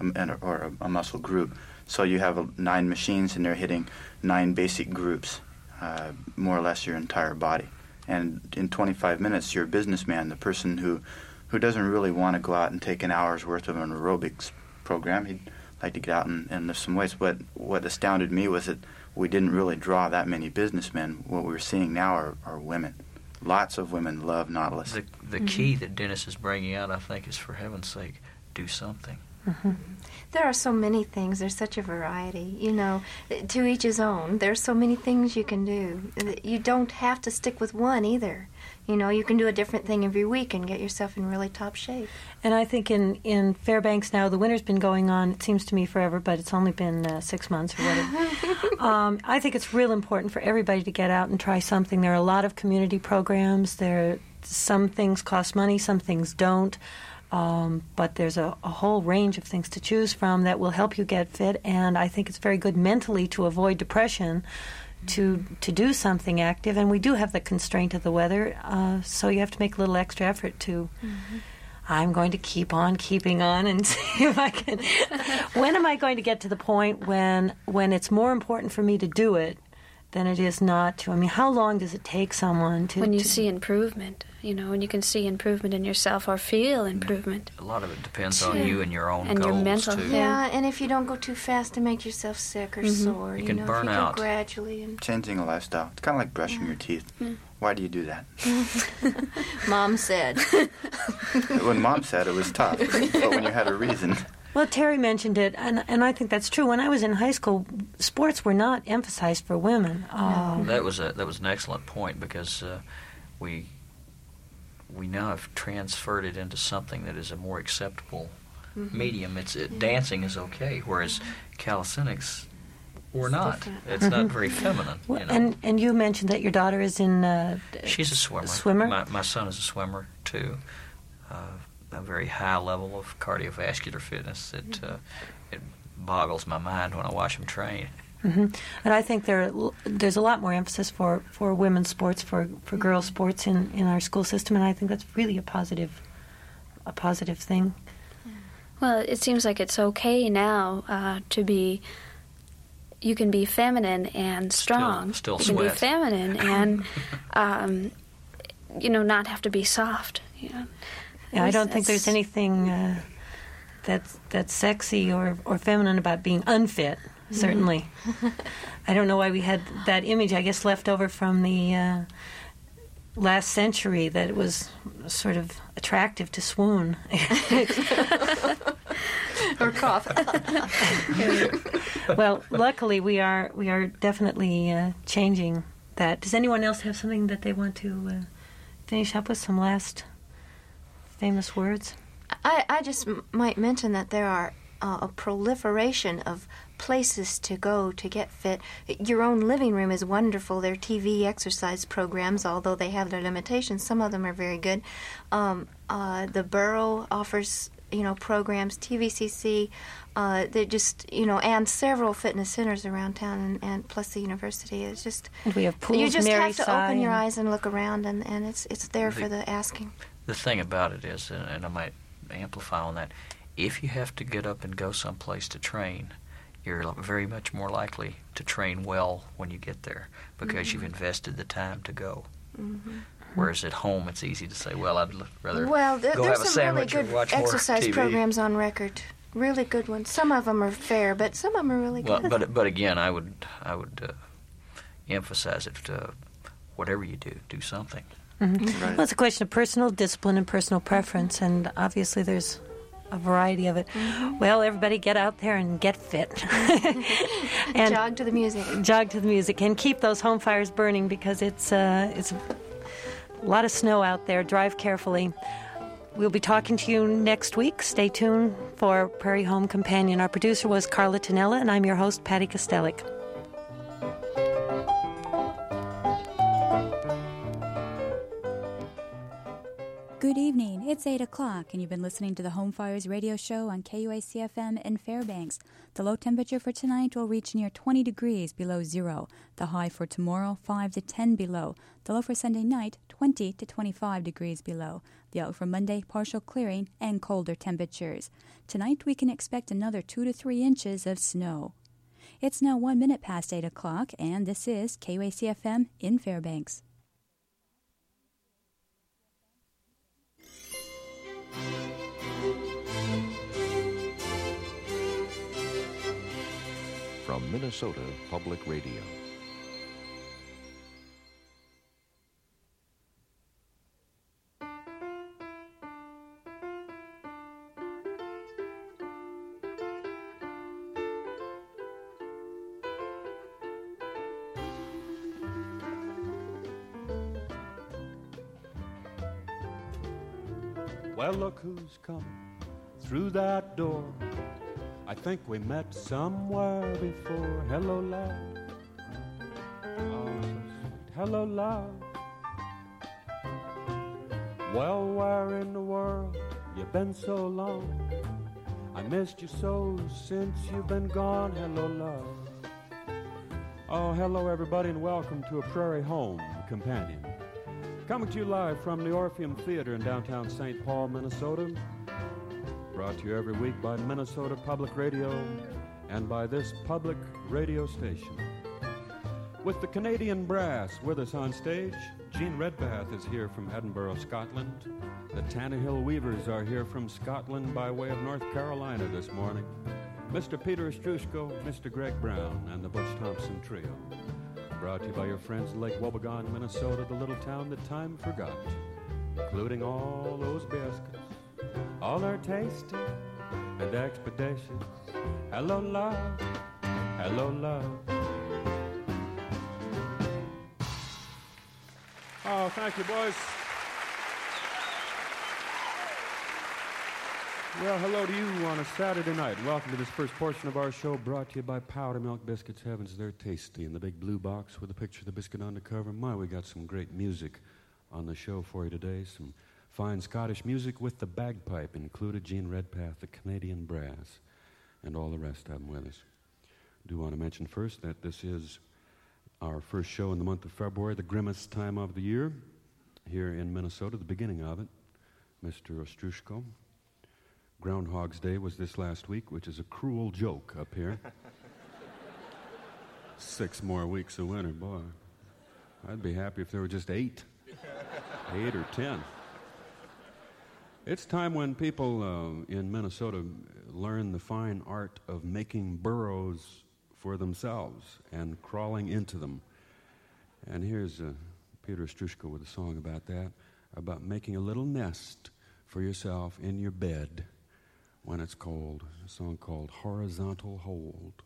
or a muscle group. So you have 9 machines, and they're hitting 9 basic groups. more or less your entire body. And in 25 minutes, you're a businessman, the person who doesn't really want to go out and take an hour's worth of an aerobics program. He'd like to get out and lift some weights. But what astounded me was that we didn't really draw that many businessmen. What we're seeing now are women. Lots of women love Nautilus. The key that Dennis is bringing out, I think, is, for heaven's sake, do something. Mm-hmm. There are so many things. There's such a variety. To each his own. There's so many things you can do. You don't have to stick with one either. You can do a different thing every week and get yourself in really top shape. And I think in Fairbanks now, the winter's been going on, it seems to me, forever, but it's only been 6 months or whatever. I think it's real important for everybody to get out and try something. There are a lot of community programs. Some things cost money, some things don't. But there's a whole range of things to choose from that will help you get fit, and I think it's very good mentally to avoid depression to do something active. And we do have the constraint of the weather, so you have to make a little extra effort to... Mm-hmm. I'm going to keep on keeping on and see if I can... When am I going to get to the point when it's more important for me to do it than it is not to? I mean, how long does it take someone to... When you see improvement, when you can see improvement in yourself or feel improvement. A lot of it depends on you and your own and goals, your mental, too. Yeah, and if you don't go too fast and make yourself sick or sore, you can burn if you out. go gradually. And Changing a lifestyle. It's kind of like brushing your teeth. Why do you do that? Mom said. When Mom said it was tough, but when you had a reason... Well, Terry mentioned it, and I think that's true. When I was in high school, sports were not emphasized for women. That was an excellent point, because we now have transferred it into something that is a more acceptable medium. Dancing is okay, whereas calisthenics were not. different. It's not very feminine. And you mentioned that your daughter is in... She's a swimmer. Swimmer? My son is a swimmer, too. A very high level of cardiovascular fitness that it boggles my mind when I watch him train. Mm-hmm. And I think there's a lot more emphasis for women's sports, for girls' sports in our school system, and I think that's really a positive thing. Well, it seems like it's okay now to be... You can be feminine and strong. Still you sweat. can be feminine and, not have to be soft. Yeah, I don't think there's anything that's sexy or feminine about being unfit, certainly. I don't know why we had that image, I guess, left over from the last century, that it was sort of attractive to swoon. Or cough. Well, luckily we are definitely changing that. Does anyone else have something that they want to finish up with, some last famous words? I just might mention that there are a proliferation of places to go to get fit. Your own living room is wonderful. There are TV exercise programs, although they have their limitations. Some of them are very good. The borough offers programs, TVCC, they just, and several fitness centers around town, and plus the university. It's just... And we have pools, you just Mary have to open your eyes and look around, and it's there for the asking. The thing about it is, and I might amplify on that, if you have to get up and go someplace to train, you're very much more likely to train well when you get there, because you've invested the time to go. Mm-hmm. Whereas at home, it's easy to say, well, I'd rather go have a sandwich or watch more TV. There's some really good exercise programs on record. Really good ones. Some of them are fair, but some of them are really good. But again, I would emphasize it. Whatever you do something. Mm-hmm. Right. Well, it's a question of personal discipline and personal preference, and obviously there's a variety of it. Mm-hmm. Well, everybody get out there and get fit. And jog to the music. Jog to the music, and keep those home fires burning, because it's a lot of snow out there. Drive carefully. We'll be talking to you next week. Stay tuned for Prairie Home Companion. Our producer was Carla Tonella, and I'm your host, Patty Kostelik. Good evening. It's 8 o'clock, and you've been listening to the Home Fires radio show on KUAC-FM in Fairbanks. The low temperature for tonight will reach near 20 degrees below zero. The high for tomorrow, 5 to 10 below. The low for Sunday night, 20 to 25 degrees below. The outlook for Monday, partial clearing and colder temperatures. Tonight, we can expect another 2 to 3 inches of snow. It's now 1 minute past 8 o'clock, and this is KUAC-FM in Fairbanks. From Minnesota Public Radio. Well, look who's coming through that door. I think we met somewhere before. Hello, love. Oh, so sweet. Hello, love. Well, where in the world you been so long? I missed you so since you've been gone. Hello, love. Oh, hello, everybody, and welcome to A Prairie Home Companion. Coming to you live from the Orpheum Theater in downtown St. Paul, Minnesota. Brought to you every week by Minnesota Public Radio and by this public radio station. With the Canadian Brass with us on stage, Gene Redpath is here from Edinburgh, Scotland. The Tannehill Weavers are here from Scotland by way of North Carolina this morning. Mr. Peter Ostrushko, Mr. Greg Brown, and the Butch Thompson Trio. Brought to you by your friends in Lake Wobegon, Minnesota, the little town that time forgot, including all those biscuits. All are tasty and expeditious. Hello, love. Hello, love. Oh, thank you, boys. Well, hello to you on a Saturday night. Welcome to this first portion of our show, brought to you by Powder Milk Biscuits. Heavens, they're tasty. In the big blue box with a picture of the biscuit on the cover. My, we got some great music on the show for you today. Some fine Scottish music with the bagpipe included. Gene Redpath, the Canadian Brass, and all the rest of them with us. I do want to mention first that this is our first show in the month of February, the grimmest time of the year here in Minnesota, the beginning of it. Mr. Ostrushko. Groundhog's Day was this last week, which is a cruel joke up here. 6 more weeks of winter, boy. I'd be happy if there were just 8 or 10. It's time when people in Minnesota learn the fine art of making burrows for themselves and crawling into them. And here's Peter Ostrushko with a song about that, about making a little nest for yourself in your bed when it's cold. A song called Horizontal Hold.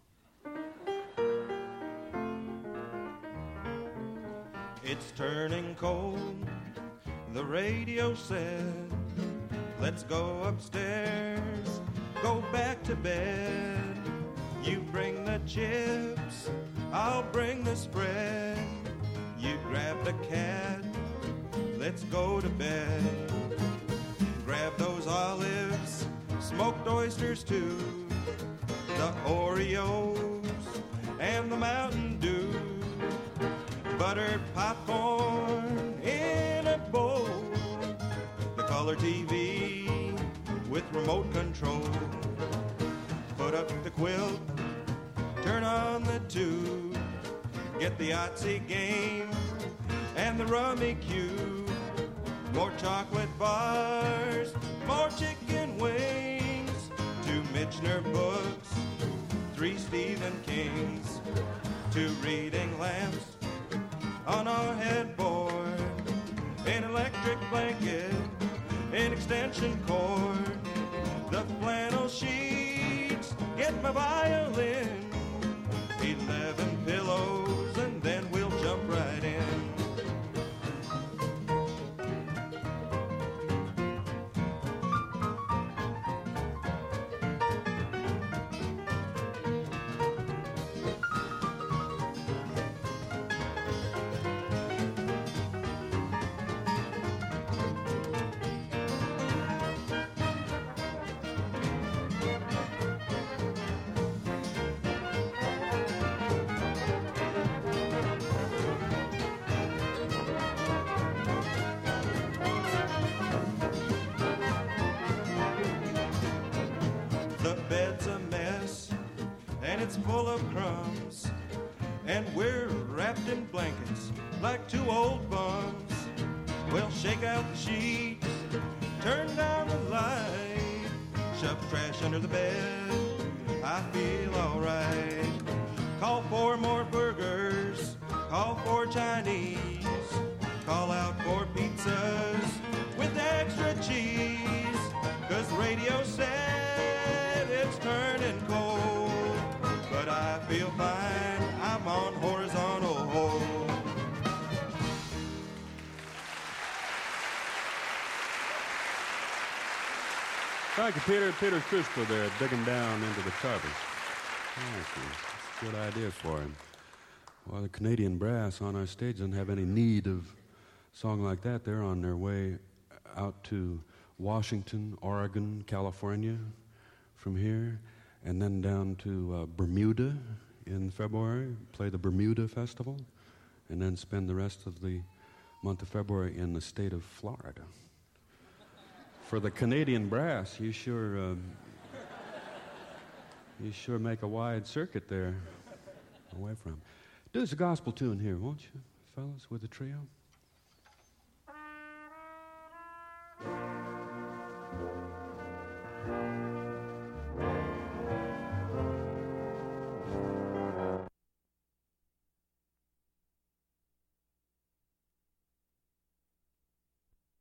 It's turning cold, the radio said. Let's go upstairs, go back to bed. You bring the chips, I'll bring the spread. You grab the cat, let's go to bed. Grab those olives, smoked oysters too, the Oreos and the Mountain Dew, buttered popcorn in a bowl, the color TV with remote control. Put up the quilt, turn on the tube, get the Yahtzee game and the Rummy Cube. More chocolate bars, more chicken wings, 2 Michener books, 3 Stephen Kings, 2 reading lamps on our headboard, an electric blanket, an extension cord, the flannel sheets, get my violin, 11 pillows, and then we'll jump right in. that's full of crumbs. And we're wrapped in blankets like two old bums. Well, shake out the sheets, turn down the light, shove trash under the bed, I feel alright. Call for more burgers, call for Chinese, call out for pizzas with extra cheese, 'cause radio said it's turning cold, but I feel fine, I'm on horizontal hold. Thank you, Peter. Peter Crispo there, digging down into the covers. Thank you. It's a good idea for him. Well, the Canadian Brass on our stage doesn't have any need of a song like that. They're on their way out to Washington, Oregon, California from here, and then down to Bermuda in February, play the Bermuda Festival, and then spend the rest of the month of February in the state of Florida. For the Canadian Brass, you sure make a wide circuit there away from. Do us a gospel tune here, won't you, fellas, with the trio?